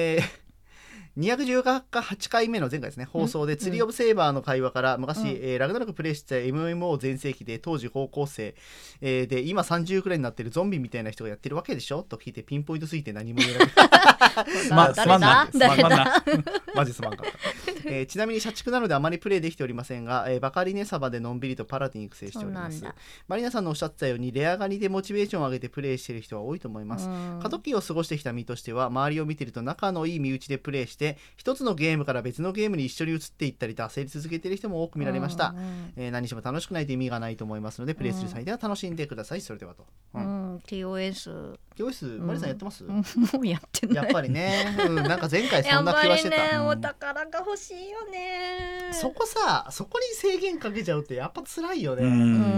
。218回目の前回ですね、放送で釣りオブセイバーの会話から昔、ラグナロクプレイしてた MMO 全盛期で当時高校生、で今30くらいになってるゾンビみたいな人がやってるわけでしょと聞いてピンポイントすぎて何も言えなくてすまんなマジすまんかった、ちなみに社畜なのであまりプレイできておりませんが、バカリネサバでのんびりとパラディン育成しております。マリナさんのおっしゃってたようにレアガニでモチベーションを上げてプレイしている人は多いと思います。過渡期を過ごしてきた身としては周りを見ていると仲のいい身内でプレイして一つのゲームから別のゲームに一緒に移っていったりと焦り続けている人も多く見られました。何しても楽しくないと意味がないと思いますのでプレイする際では楽しんでください。それではと。TOS マリさんやってます？ もうやってない。 やっぱりね、なんか前回そんな気はしてた。 やっぱりね、お宝が欲しいよね。 そこに制限かけちゃうってやっぱ辛いよね。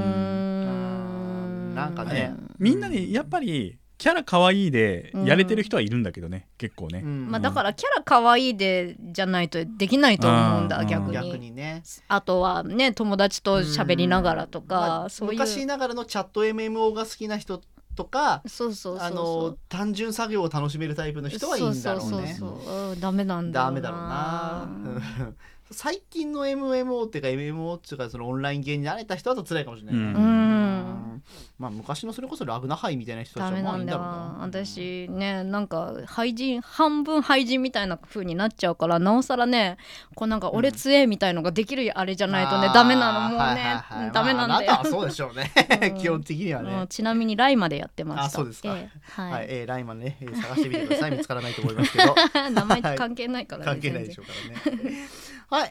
なんかね、 みんなにやっぱりキャラ可愛いでやれてる人はいるんだけどね、結構ね。 まあだからキャラ可愛いでじゃないとできないと思うんだ、逆にね。あとはね、友達と喋りながらとか、そういう昔ながらのチャット MMO が好きな人とか、単純作業を楽しめるタイプの人はいいんだろうね。 ダメなんだろうな。 最近の MMO っていうか MMO っていうかそのオンラインゲーに慣れた人だと辛いかもしれない、まあ昔のそれこそラグナハイみたいな人たちはまあいいんだろうな。 私ねなんか半分廃人みたいな風になっちゃうからなおさらねこうなんか俺強えみたいのができるあれじゃないとね、ダメなのもうね、ダメなんで、 あなたはそうでしょうね基本的にはね。 ちなみにライまでやってました。 そうですか、ライマね、探してみてください見つからないと思いますけど名前関係ないからね、 関係ないでしょうからねはい、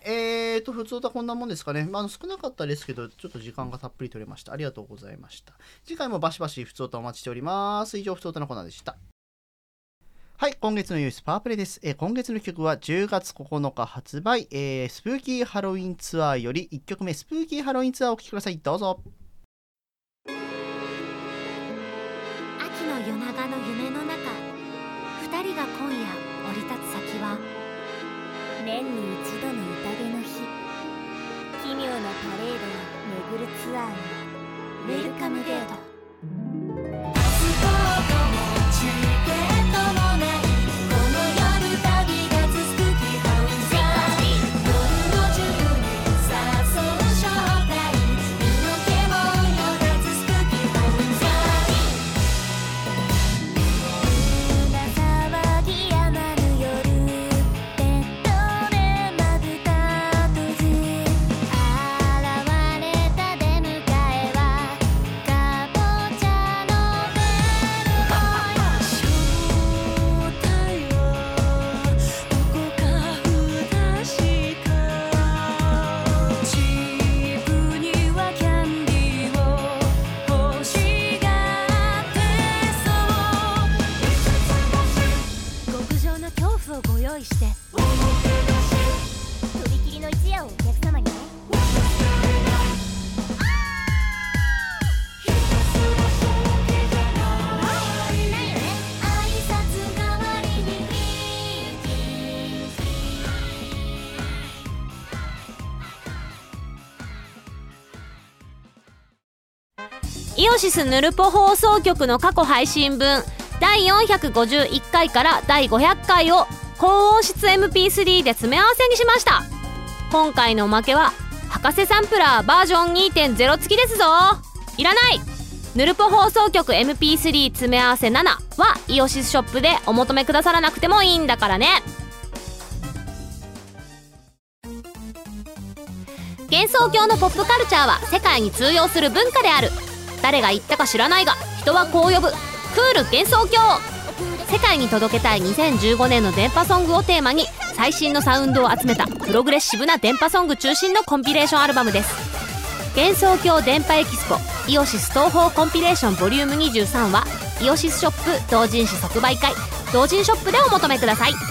普通とはこんなもんですかね。少なかったですけどちょっと時間がたっぷり取れました。ありがとうございました。次回もバシバシ普通とお待ちしております。以上普通とのコーナーでした。はい、今月のユースパワープレイです。今月の曲は10月9日発売、スプーキーハロウィンツアーより1曲目スプーキーハロウィンツアーをお聴きください。どうぞ。 秋の夜長の夢の中、2人が今夜降り立つ先は年に一度の宴の日、奇妙なパレードを巡るツアーのウェルカムデート。 イオシスヌルポ放送局の過去配信分第451回から第500回を高音質 MP3 で詰め合わせにしました。今回のおまけは博士サンプラーバージョン 2.0 付きですぞ。いらない。ヌルポ放送局 MP3 詰め合わせ7はイオシスショップでお求めくださらなくてもいいんだからね。幻想郷のポップカルチャーは世界に通用する文化である。誰が言ったか知らないが人はこう呼ぶ。クール幻想郷。世界に届けたい2015年の電波ソングをテーマに最新のサウンドを集めたプログレッシブな電波ソング中心のコンピレーションアルバムです。幻想郷電波エキスポイオシス東宝コンピレーションボリューム23はイオシスショップ同人誌即売会同人ショップでお求めください。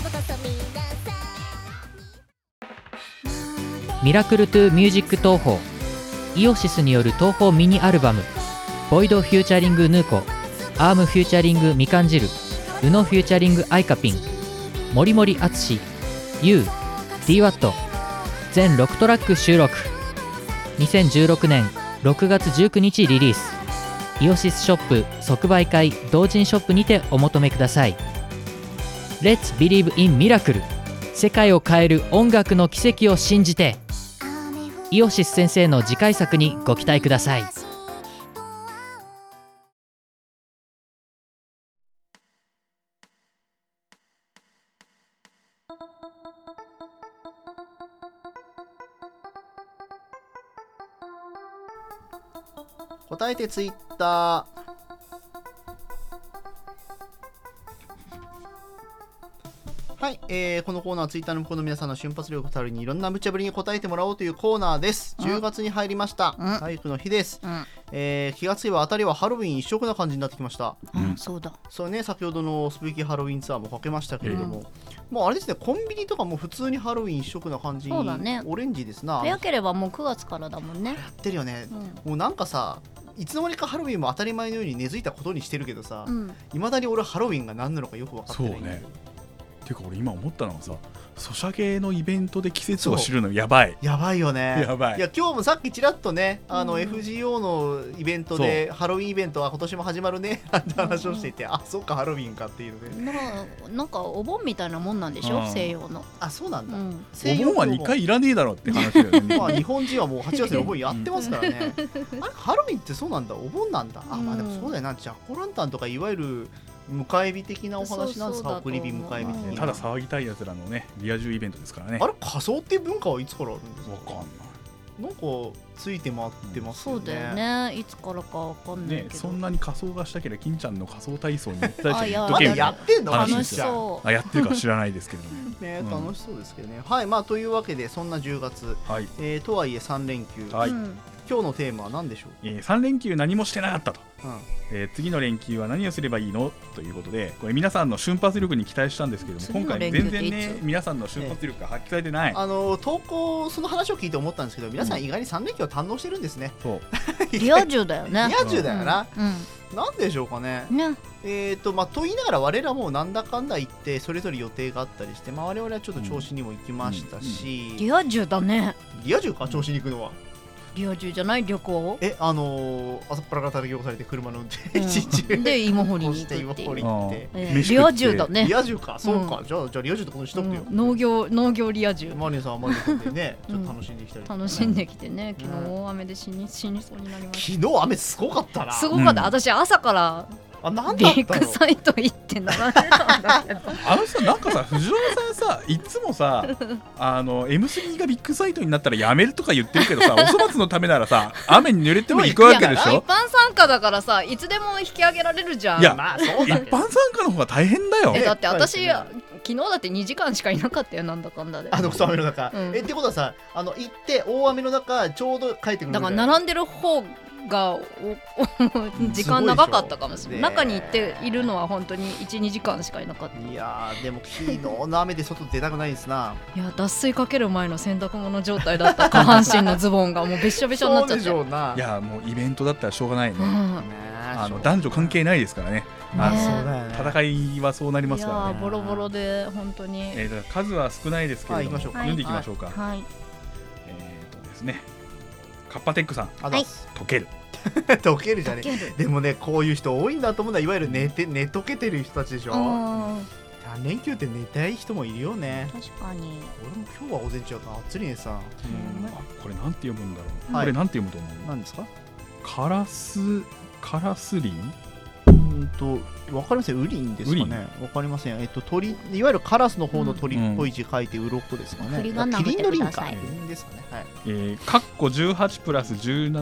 ミラクルトゥミュージック東宝イオシスによる東宝ミニアルバムボイドフューチャリングヌーコアームフューチャリングみかん汁宇野フューチャリングアイカピン森森敦 U、DWAT 全6トラック収録。2016年6月19日リリース。イオシスショップ即売会同人ショップにてお求めください。 Let's Believe in Miracle 世界を変える音楽の奇跡を信じて。イオシス先生の次回作にご期待ください。 答えてツイッター。はい、このコーナーはツイッターの向こうの皆さんの瞬発力たるにいろんな無茶ぶりに答えてもらおうというコーナーです。10月に入りました。体育の日です。気がつけばあたりはハロウィン一色な感じになってきました。 そうだ。 そうね、先ほどのスプーキーハロウィンツアーもかけましたけれども、もうあれですね、コンビニとかも普通にハロウィン一色な感じ。 そうだね。 オレンジですな。 早ければもう9月からだもんね。 やってるよね。もうなんかさ、いつの間にかハロウィンも当たり前のように根付いたことにしてるけどさ、いまだに俺ハロウィンが何なのかよく分かってないんだけど。 ていうか俺今思ったのはさ、ソシャゲのイベントで季節を知るのやばい。 やばいよね。 やばい。 いや今日もさっきちらっとねFGO のイベントでハロウィンイベントは今年も始まるねなんて話をしていて、あ、そっかハロウィンかっていうので、 なんかお盆みたいなもんなんでしょ、西洋の。 あ、そうなんだ。 お盆は2回いらねえだろって話だよね。 まあ日本人はもう8月にお盆やってますからね。あれハロウィンってそうなんだ、お盆なんだ。あ、まあでもそうだよな、ジャッコランタンとかいわゆる迎え火的なお話なんですか。送り火、迎え火的な。 ただ騒ぎたいやつらのねリア充イベントですからね。 あれ仮装っていう文化はいつからあるんですか。 わかんない。 なんかついて回ってますよね。 そうだよね。いつからかわかんないけど、 ね、そんなに仮装がしたければ金ちゃんの仮装体操に行ったりしてまだやってんの。 楽しそう。 やってるか知らないですけどね。楽しそうですけどね。はい、まあというわけでそんな10月、とはいえ3連休、今日のテーマは何でしょう。 3連休何もしてなかったと、次の連休は何をすればいいのということで、これ皆さんの瞬発力に期待したんですけども、今回全然ね皆さんの瞬発力が発揮されてない。 投稿その話を聞いて思ったんですけど、皆さん意外に3連休を堪能してるんですね。 そうリア充だよね。 リア充だよな。なんでしょうかね。まあと言いながら我らもなんだかんだ言ってそれぞれ予定があったりして、まあ我々はちょっと調子にも行きましたし。 リア充だね。 リア充か、調子に行くのは。 リア充じゃない、旅行。 朝っぱらから叩き起こされて車の運転で芋掘りに行くっていう。 リア充だね。 リア充か、そうか。じゃあリア充ってことにしとくよ。 農業リア充。 マリンさんはマリンさんでね、ちょっと楽しんできたり。 楽しんできてね。昨日大雨で死にそうになりました。 昨日雨すごかったな。 すごかった。私朝からビッグサイト行って並んでたんだけど。 なんかさ、藤原さんさ、いつもさM3 がビッグサイトになったらやめるとか言ってるけどさ、お粗末のためならさ雨に濡れても行くわけでしょ。 一般参加だからさ、いつでも引き上げられるじゃん。 いや、まあそうだけど、一般参加の方が大変だよ。 だって私昨日だって2時間しかいなかったよ、なんだかんだで。 雨の中。ってことはさ、行って大雨の中ちょうど帰ってくる。 だから並んでる方が時間長かったかもしれない。中に行っているのは本当に 1,2 時間しかいなかった。 いやでも昨日の雨で外出たくないですな。 いや、脱水かける前の洗濯物状態だった。下半身のズボンがもうべっしょべしょになっちゃって。 いや、もうイベントだったらしょうがないね。男女関係ないですからね。戦いはそうなりますからね。 ボロボロで本当に。 数は少ないですけれども、読んでいきましょうか。ですね、カッパテックさん、溶ける溶けるじゃね。でもね、こういう人多いんだと思うのは、いわゆる寝溶けてる人たちでしょ。3連休って寝たい人もいるよね。 確かに。 俺も今日は午前中がっつり寝さ。 これなんて読むんだろう。これなんて読むと思う。 何ですか。 カラスリン。 わかりません。ウリンですかね。わかりません。鳥、いわゆるカラスの方の鳥っぽい字書いて鱗ですかね。 キリンの鱗か。 キリンですかね。 カッコ18プラス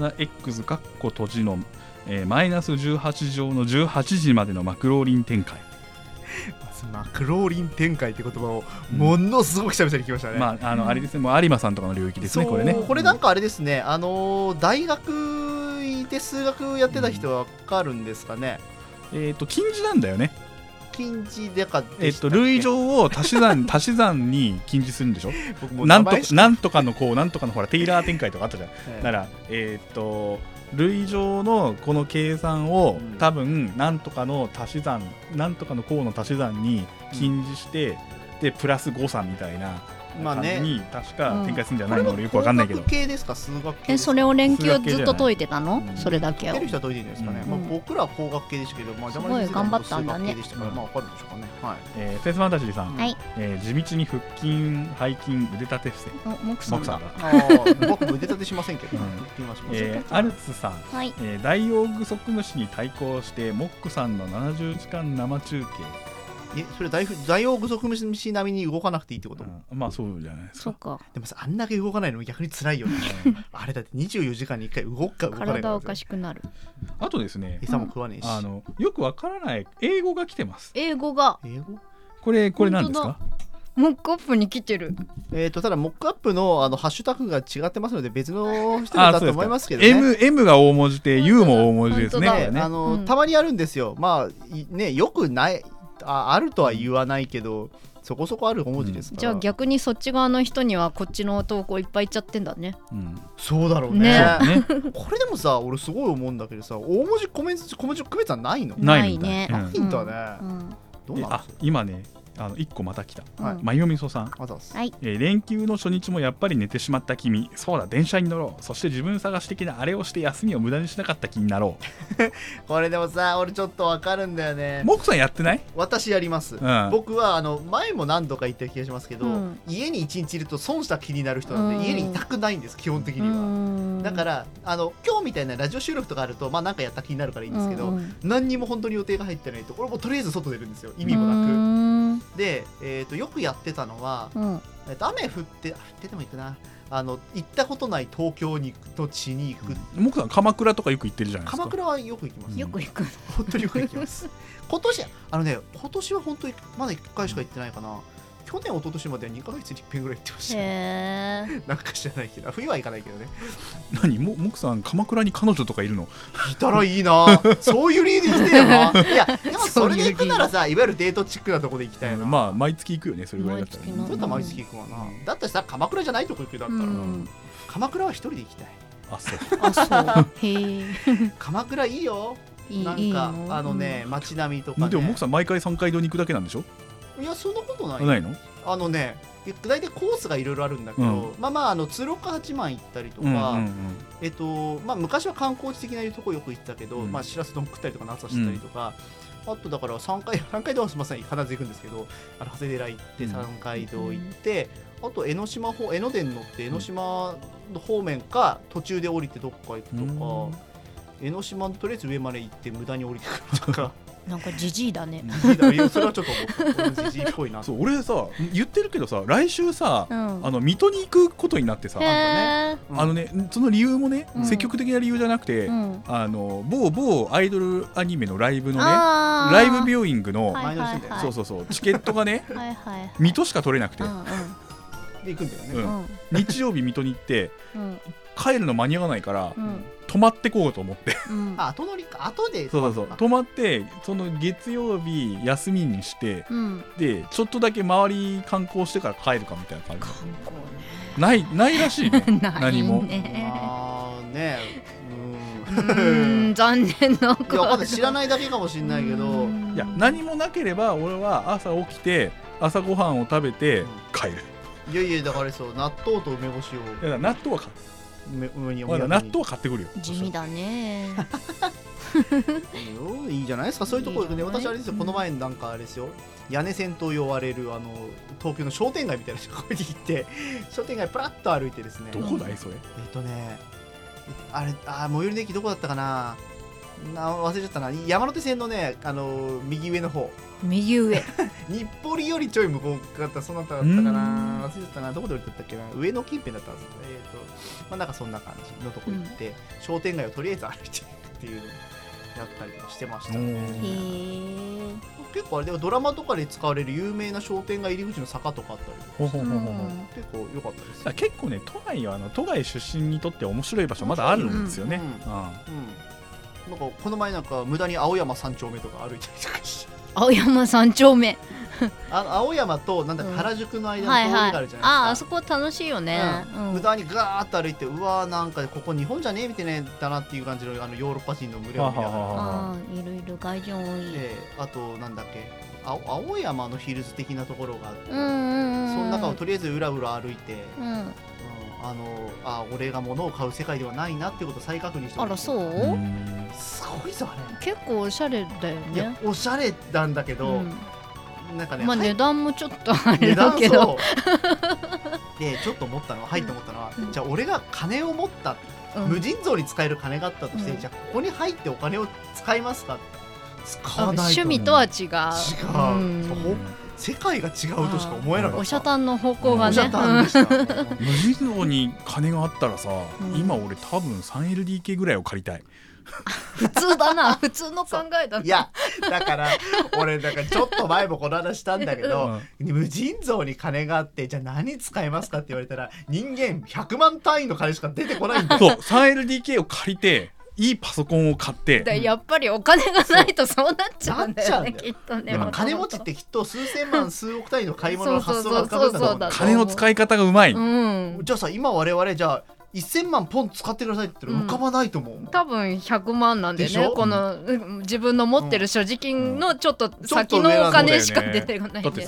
17x カッコ閉じのマイナス18乗の18時までのマクローリン展開。 マクローリン展開って言葉をものすごく久々に聞きましたね。 まああれですね、もう有馬さんとかの領域ですね、これね。 これなんかあれですね、大学で数学やってた人はわかるんですかね。 近似なんだよね。 近似でか類乗を足し算に近似するんでしょ。なんとかのこうなんとかのほらテイラー展開とかあったじゃん。なら類乗のこの計算を多分なんとかの足し算なんとかの項の足し算に近似してでプラス誤差みたいな感じに確か展開するんじゃないの、俺よくわかんないけど。 工学系ですか、数学系。 それを連休ずっと解いてたの？それだけを。 解ける人は解いてるんですかね。僕らは工学系でしたけど、 すごい頑張ったんだね。 まあわかるでしょうかね。はい。 フェイスファンタジーさん、地道に腹筋背筋腕立て伏せ。 モクさんだ。 僕腕立てしませんけど。 アルツさん、ダイオウグソクムシに対抗してモックさんの70時間生中継。 それダイオウグソクムシ並みに動かなくていいってこと？ まあそうじゃないですか。 そうか。 でもさ、あんだけ動かないの逆に辛いよね。あれだって24時間に1回動くか動かないか。 体おかしくなる。 あとですね、 餌も食わねえし、 よくわからない英語が来てます。 英語が。 これ何ですか？ モックアップに来てる。 ただモックアップのハッシュタグが違ってますので別の人だと思いますけどね。 M が大文字で U も大文字ですね。 たまにあるんですよ。まあね、よくないあるとは言わないけど、そこそこある大文字ですから。 じゃあ逆にそっち側の人にはこっちの投稿いっぱいいっちゃってんだね。 そうだろうね。これでもさ、俺すごい思うんだけどさ、大文字小文字区別はないの？ ないね。 ないんだね。どうなんですか？ 今ね、 1個また来た、 はい、 マヨミソさん、 はい、 連休の初日もやっぱり寝てしまった君、そうだ電車に乗ろう、そして自分探し的なあれをして休みを無駄にしなかった気になろうこれでもさ俺ちょっとわかるんだよね。 モクさんやってない？ 私やります、僕は前も何度か言った気がしますけど、家に1日いると損した気になる人なんで、家にいたくないんです基本的には。だから今日みたいなラジオ収録とかあるとまあなんかやった気になるからいいんですけど、何にも本当に予定が入ってないとこれもとりあえず外出るんですよ、意味もなく。で、よくやってたのは、雨降ってもいいかな、行ったことない東京に行くと地に行く。 モクさん鎌倉とかよく行ってるじゃないですか。 鎌倉はよく行きます、 よく行く本当によく行きます今年は本当にまだ1回しか行ってないかな。去年一昨年までは2ヶ月に1遍ぐらい行ってました、なんか知らないけど、冬は行かないけどね。 何モクさん鎌倉に彼女とかいるの？ いたらいいなそういう理由で行きたいよな。いやでもそれで行くならさ、いわゆるデートチックなとこで行きたいな。 まあ毎月行くよね、それぐらいだったら。 そうだったら毎月行くわな。だってさ鎌倉じゃないとこ行くだったら、鎌倉は一人で行きたい。 あそうへえ鎌倉いいよ。なんか街並みとかね。 でもモクさん毎回3階堂に行くだけなんでしょ？いやそんなことない。 ないの？ 大体コースがいろいろあるんだけど、鶴岡八幡行ったりとか、昔は観光地的なとこよく行ったけど、しらす丼食ったりとか夏したりとか、あとだから3階堂はまさに必ず行くんですけど、長谷寺行って3階堂行って、あと江ノ電乗って江ノ島の方面か途中で降りてどっか行くとか、江ノ島とりあえず上まで行って無駄に降りてくるとか。 なんかジジイだね。 それはちょっと思った。ジジイっぽいな。 そう俺さ言ってるけどさ、来週さ、水戸に行くことになってさ、その理由もね、積極的な理由じゃなくて、某アイドルアニメのライブのね、ライブビューイングのそうチケットがね水戸しか取れなくて、 で行くんだよね。 日曜日水戸に行って帰るの間に合わないから泊まってこうと思って、 後乗りか、後でそう泊まって、その月曜日休みにして、でちょっとだけ周り観光してから帰るかみたいな感じ。ないらしいね何も。 残念なこと。 いや知らないだけかもしれないけど、 いや何もなければ俺は朝起きて朝ごはんを食べて帰る。 いやだからそう納豆と梅干しを。 いや納豆は納豆は買ってくるよ。 地味だねいいじゃないですか、そういうところでね。私あれですよ、この前なんかあれですよ、屋根線と呼ばれる東京の商店街みたいなところに行って、商店街プラッと歩いてですね。 どこだいそれ？ あれ最寄りの駅どこだったかな、忘れちゃったな。山手線のね右上の方。 右上日暮里よりちょい向こうだった、そんなだったかな、忘れちゃったな。どこで降りてったっけな、上の近辺だったんです。なんかそんな感じのとこ行って、商店街をとりあえず歩いていくっていうのをやったりしてましたね。結構あれでドラマとかで使われる有名な商店街入り口の坂とかあったりとか、結構良かったです。 結構ね、都内は都外出身にとって面白い場所まだあるんですよね。 なんかこの前なんか無駄に青山3丁目とか歩いたりとかして。 青山3丁目青山となんだ原宿の間の通りがあるじゃないですか。 あそこ楽しいよね。 無駄にガーッと歩いて、うわーなんかここ日本じゃねえみたいなだなっていう感じのヨーロッパ人の群れを見ながら、 いろいろ外人多い。 あとなんだっけ、青山のヒルズ的なところがあって、その中をとりあえずうらうら歩いて、俺が物を買う世界ではないなってことを再確認して。 あらそう？ すごいぞあれ。 結構おしゃれだよね。 いやおしゃれなんだけど、なんかね、 値段もちょっとあれだけどでちょっと思ったのは、入って思ったのは、じゃあ俺が金を持った、無尽蔵に使える金があったとして、じゃあここに入ってお金を使いますか？使わないと。 趣味とは違う。世界が違うとしか思えなかった。 おしゃたんの方向がね。 おしゃたんでした。 無尽蔵に金があったらさ、今俺多分 3LDK ぐらいを借りたい。 普通だな、普通の考えだな。 いやだから俺ちょっと前もこの話したんだけど、無尽蔵に金があって、じゃあ何使いますかって言われたら、人間100万単位の金しか出てこないんだよ。 そう 3LDK を借りていいパソコンを買って、 やっぱりお金がないとそうなっちゃうんだよね、きっとね。 金持ちってきっと数千万数億単位の買い物の発想が浮かぶんだと思う。 金の使い方がうまい。 じゃあさ、今我々じゃあ 1000万ポン使ってくださいって言ったら浮かばないと思う、 多分100万なんでね、この自分の持ってる所持金のちょっと先のお金しか出てこないんで、 だって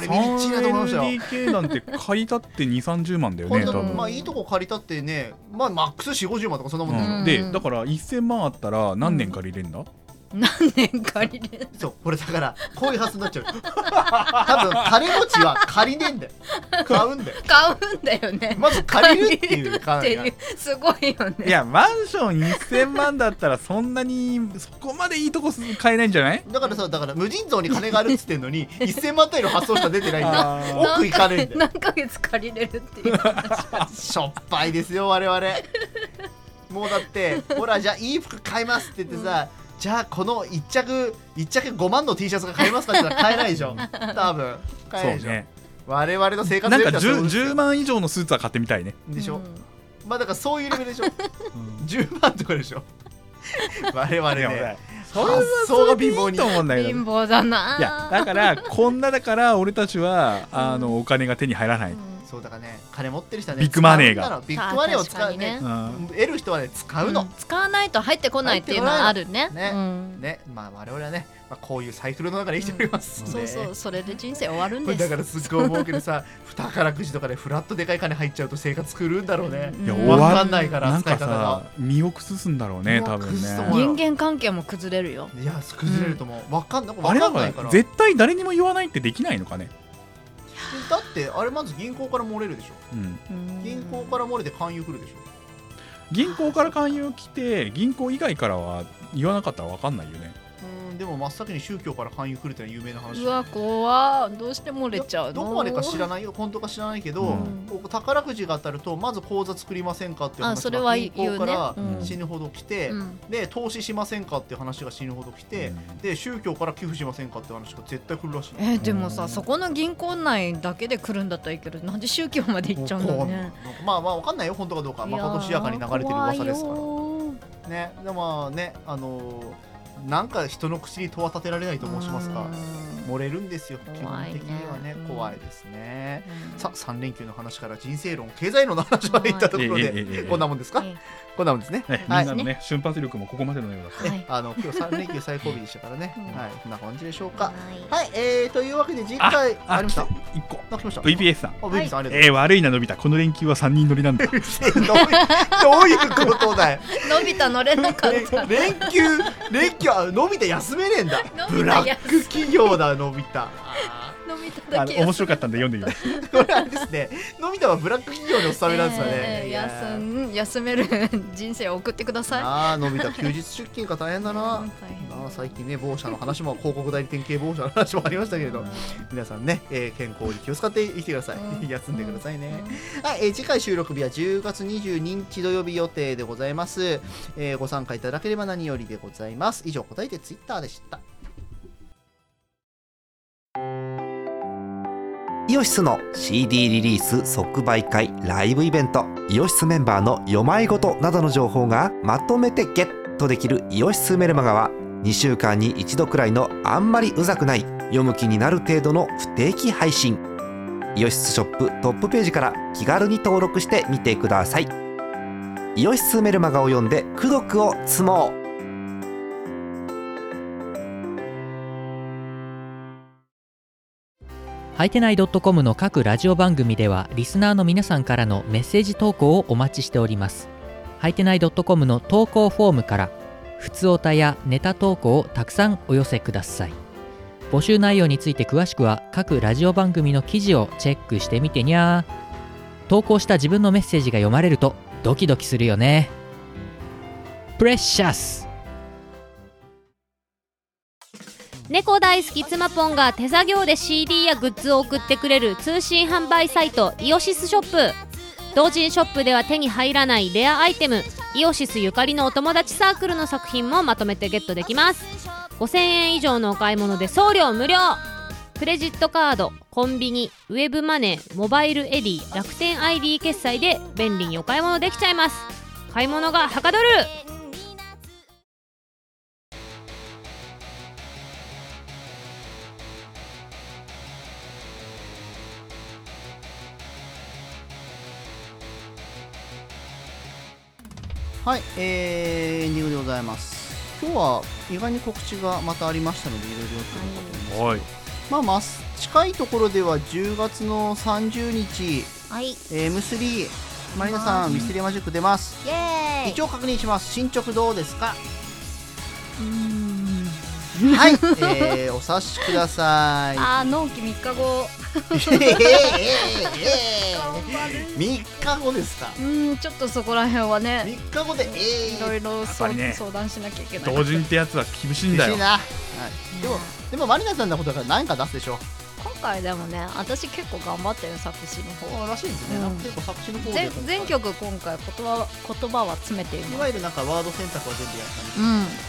3LDK なんて借りたって2、30万だよね。 まあいいとこ借りたってね、まあマックス4、50万とかそんなもんだよ、でだから1000万あったら何年借りれんだ？ 何年借りれる？ そう、これだからこういう発想になっちゃう多分金持ちは借りねえんだよ、買うんだよね。まず借りるっていうすごいよね。 いやマンション1000万だったらそんなにそこまでいいとこ買えないんじゃない？ だから無尽蔵に金があるっつってんのに1000万単位の発想しか出てないんだ奥行かねえんだよ。 何ヶ月借りれるっていう話しょっぱいですよ我々もうだってほらじゃあいい服買いますって言ってさ、じゃあこの1着5万の T シャツが買えますかって言ったら買えないでしょ多分買えないでしょ、ね、我々の生活なんか 10万以上のスーツは買ってみたいねでしょ、まあだからそういうレベルでしょ10万とかでしょ我々ね発想が貧乏にと思うんだけど、 貧乏だな。 いやだからこんなだから俺たちはお金が手に入らない、 そうだからね、金持ってる人はね、 ビッグマネーがビッグマネーを使うね、得る人はね使うの、 使わないと入ってこないっていうのはあるね。 ね、まあ我々はね、こういうサイクルの中で生きておりますので、 そうそれで人生終わるんです。 だからすっごい思うけどさ、宝くじとかでフラットでかい金入っちゃうと生活狂うんだろうね。分かんないから使い方が身を崩すんだろうね多分ね。 人間関係も崩れるよ。 いや崩れると思う。分かんないから。 絶対誰にも言わないってできないのかね。 だってあれまず銀行から漏れるでしょ、銀行から漏れて勧誘来るでしょ。 銀行から勧誘来て銀行以外からは言わなかったら分かんないよね。 でも真っ先に宗教から勧誘来るってのは有名な話。 うわ怖どうして漏れちゃうの。 どこまでか知らないよ、本当か知らないけど、宝くじが当たるとまず口座作りませんかっていう話が銀行から死ぬほど来て、で投資しませんかっていう話が死ぬほど来て、で宗教から寄付しませんかっていう話が絶対来るらしい。 でもさ、そこの銀行内だけで来るんだったらいいけど、なんで宗教まで行っちゃうんだろうね。 まあ分かんないよ本当かどうか、まことしやかに流れてる噂ですからね。でもね、なんか人の口に戸は立てられないと申しますか、漏れるんですよ基本的にはね。怖いですね。さあ3連休の話から人生論経済論の話までいったところでこんなもんですか。こんなもんですね。 みんなのね瞬発力もここまでのようだった。 今日3連休最後日でしたからね。はい、こんな感じでしょうか。はい、というわけで次回ありました。1個来ました。 VPS さん、 VPS さんありがとうございます。 悪いなのび太、この連休は3人乗りなんだ。どういうことだよ。 のび太乗れなかった。 連休のび太休めねえんだ。ブラック企業だのび太。 面白かったんで読んでみます。 これあれですね、のび太はブラック企業にお勤めなんですよね。休める人生を送ってください。のび太休日出勤が大変だな。最近ね某社の話も広告代理店系某社の話もありましたけれど、皆さんね、健康に気を使って生きてください。休んでくださいね。はい、次回収録日は10月22日土曜日予定でございます。ご参加いただければ何よりでございます。以上答えてツイッターでした。 イオシスの CD リリース即売会ライブイベント、イオシスメンバーの読まいごとなどの情報がまとめてゲットできるイオシスメルマガは2週間に1度くらいのあんまりうざくない読む気になる程度の不定期配信。イオシスショップトップページから気軽に登録してみてください。イオシスメルマガを読んで功徳を積もう。 はいてない .com の各ラジオ番組ではリスナーの皆さんからのメッセージ投稿をお待ちしております。はいてない .com の投稿フォームからふつおたやネタ投稿をたくさんお寄せください。募集内容について詳しくは各ラジオ番組の記事をチェックしてみてにゃー。投稿した自分のメッセージが読まれるとドキドキするよね。プレッシャス。 猫大好き妻ポンが手作業で CD やグッズを送ってくれる通信販売サイトイオシスショップ。同人ショップでは手に入らないレアアイテム、イオシスゆかりのお友達サークルの作品もまとめてゲットできます。5000円以上のお買い物で送料無料。クレジットカード、コンビニ、ウェブマネー、モバイルエディ、楽天 ID 決済で便利にお買い物できちゃいます。買い物がはかどる。 はい、エンディングでございます。今日は意外に告知がまたありましたのでいろいろやってみようかと思いますけど、まあ近いところでは10月の30日、 はい、 M3 マリナさんミステリーマジック出ます。 イエーイ。 一応確認します。進捗どうですか？はい、お察しください。 納期3日後。 3日後ですか？ ちょっとそこら辺はね。 3日後でいろいろ相談しなきゃいけない。 同時にってやつは厳しいんだよ。 厳しいな。はい。でもマリナさんのことだから何か出すでしょ。 今回でもね、私結構頑張ってる作詞の方らしいんですね。結構作詞の方で全曲今回言葉は詰めています。 いわゆるなんかワード選択は全部やったんです。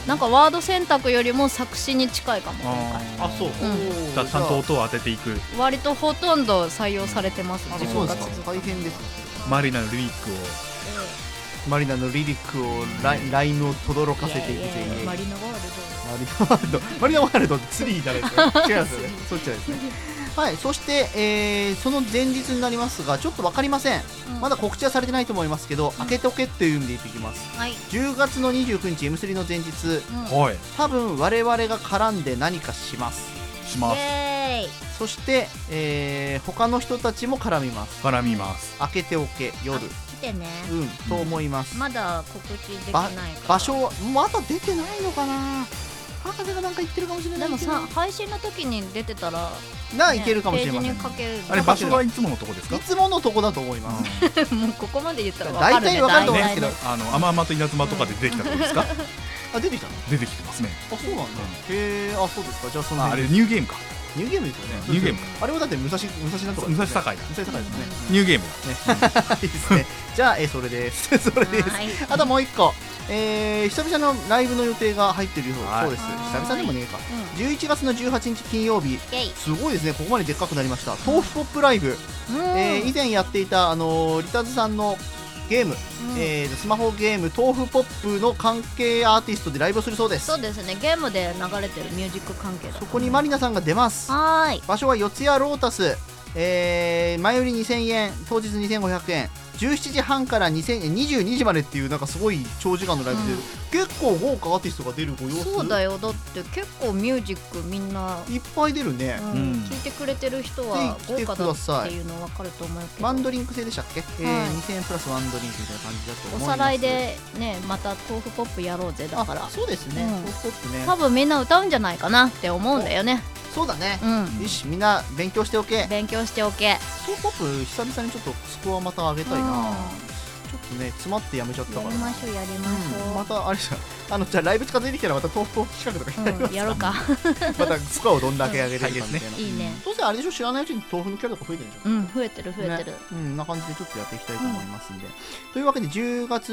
なんかワード選択よりも作詞に近いかも今回。 そう。 じゃあちゃんと音を当てていく。 割とほとんど採用されてます。 そうですか。大変です。 マリナのリリックをラインを轟かせていくという。 マリナワールドツリーじゃないですか。違いますよね。そっちですね。はい、そして、その前日になりますがちょっと分かりません、まだ告知はされてないと思いますけど、開けておけっていうんで言ってきます、10月の29日 M3 の前日、多分我々が絡んで何かします。そして、他の人たちも絡みます。開けておけ夜来てね、 と思います。 まだ告知できないから場所はまだ出てないのかな。博士がなんか言ってるかもしれないけど、 でもさ、配信の時に出てたらいけるかもしれません。 あれ場所はいつものとこですか？ いつものとこだと思います。 もうここまで言ったら分かるね。大体分かると思いますけど、 甘々と稲妻とかで出てきたとこですか？ 出てきたの？ 出てきてますね。 そうなんだ。へえ、そうですか。じゃあそのあれニューゲームか。 ニューゲームですよね。 ニューゲーム。 あれはだって武蔵なんとか。 武蔵境だ。 ですね。 ニューゲームだ。いいですね。じゃあそれです。それです。あともう一個。久々のライブの予定が入ってるそうです。久々でもねえか。11月の18日金曜日。すごいですね。ここまででっかくなりました。豆腐ポップライブ。以前やっていたリタズさんのゲーム、スマホゲーム豆腐ポップの関係アーティストでライブをするそうです。 そうですね。ゲームで流れてるミュージック関係だ。 そこにマリナさんが出ます。場所は四谷ロータス、前売り2000円、当日2500円、17時半から22時までっていうなんかすごい長時間のライブで、結構豪華アーティストが出るご様子。 そうだよ。だって結構ミュージックみんないっぱい出るね。 聞いてくれてる人は豪華だっていうの分かると思うけど。 ワンドリンク制でしたっけ？2000円プラスワンドリンクみたいな感じだと思います。 おさらいでね、また豆腐ポップやろうぜだから。 そうですね。豆腐ポップね。 多分みんな歌うんじゃないかなって思うんだよね。 そうだね。よし、みんな勉強しておけ。 勉強しておけ。 豆腐ポップ久々にちょっとスコアまた上げたいな。ちょっとね、詰まってやめちゃったから。 やりましょう。 またあれじゃん。じゃあライブ近づいてきたらまた豆腐ポップ企画とかやりますか。 やろうか。 またスコアをどんだけ上げていくかみたいな。 いいね。 当然あれでしょ、知らないうちに豆腐のキャラとか増えてるじゃん。 増えてる。 な感じでちょっとやっていきたいと思いますんで。というわけで10月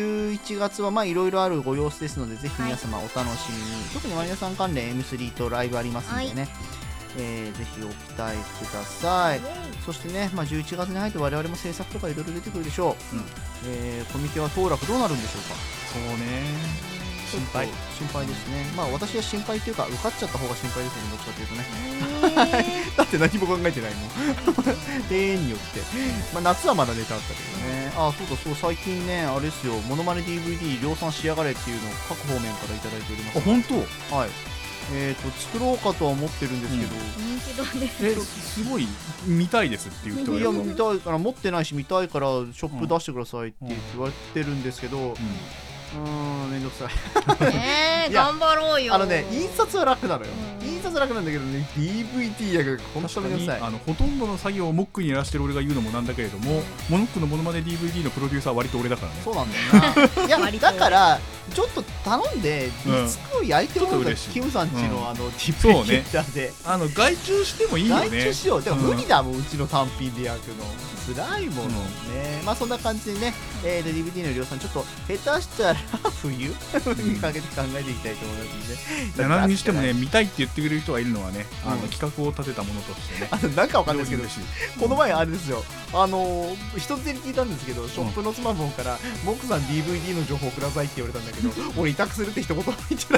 11月はまあいろいろあるご様子ですので、ぜひ皆様お楽しみに。特にマリナさん関連 M3 とライブありますんでね。ぜひご期待ください。そしてね、11月に入って我々も制作とかいろいろ出てくるでしょう。コミケは当落どうなるんでしょうか。 そうね、 心配ですね。私は心配というか受かっちゃった方が心配ですね、どっちかというとね。だって何も考えてないもん。例によって、夏はまだネタあったけどね。そう最近ね、あれですよ、モノマネ DVD 量産しやがれっていうのを各方面からいただいております。 本当？ はい。作ろうかとは思ってるんですけど、 人気だね。 すごい見たいですっていう人がいる。 見たいから持ってないし見たいからショップ出してくださいって言われてるんですけど、めんどくさい。 頑張ろうよ。 印刷は楽なのよ。印刷は楽なんだけどね、DVD やが本当にめんどくさい。 ほとんどの作業をモックにやらしてる俺が言うのもなんだけれども、モノックのモノマネ DVD のプロデューサーは割と俺だからね。 そうなんだよな。いやだからちょっと頼んでリスクを焼いてもらうと、キムさんちのDVD で外注してもいいよね。 外注しよう。でも無理だもん、うちの単品で焼くの辛いものね。そんな感じでね、DVD の量産ちょっと下手したら冬にかけて考えていきたいと思いますので、 何にしてもね、見たいって言ってくれる人がいるのはね、企画を立てたものとしてね。 なんかわかんないですけど、この前あれですよ、一つで聞いたんですけど、ショップのスマホからモックさん DVD の情報くださいって言われたんだけど、俺委託するって一言も言ってない。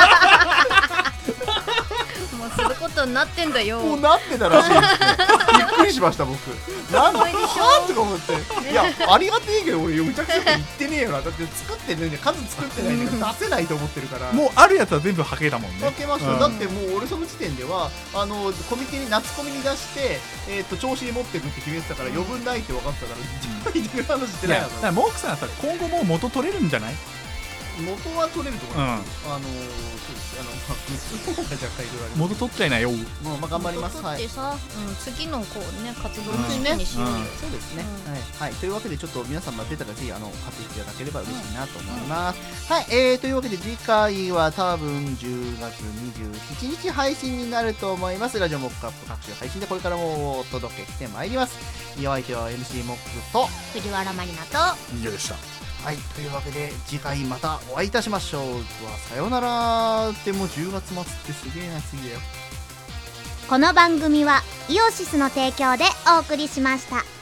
もうすることになってんだよ。 もうなってたらしいですね。 くりしました僕。なんだはぁとか思って、いやありがてえけど俺むちゃくちゃ言ってねえよな。だって作ってるんで数作ってないんで出せないと思ってるから。 もうあるやつは全部はけたもんね。 はけました。だってもう俺その時点ではコミケに夏コミに出して調子に持っていくって決めてたから余分ないって分かってたから自分で話してない。 だからモークさんはさ今後もう元取れるんじゃない？ 元は取れると思います。そうです。 元取っちゃいなよ。 まあ頑張ります。 はい。次のこうね活動の時にしようよ。 そうですね。はい。というわけでちょっと皆さん出たらぜひ買っていただければ嬉しいなと思います。はい。というわけで次回は多分10月27日配信になると思います。ラジオモックアップ各種配信でこれからもお届けしてまいります。お相手は MC モックと藤原まりなと以上でした。 はい、というわけで次回またお会いいたしましょう。さようなら。でも10月末ってすげえな次だよ。 この番組はイオシスの提供でお送りしました。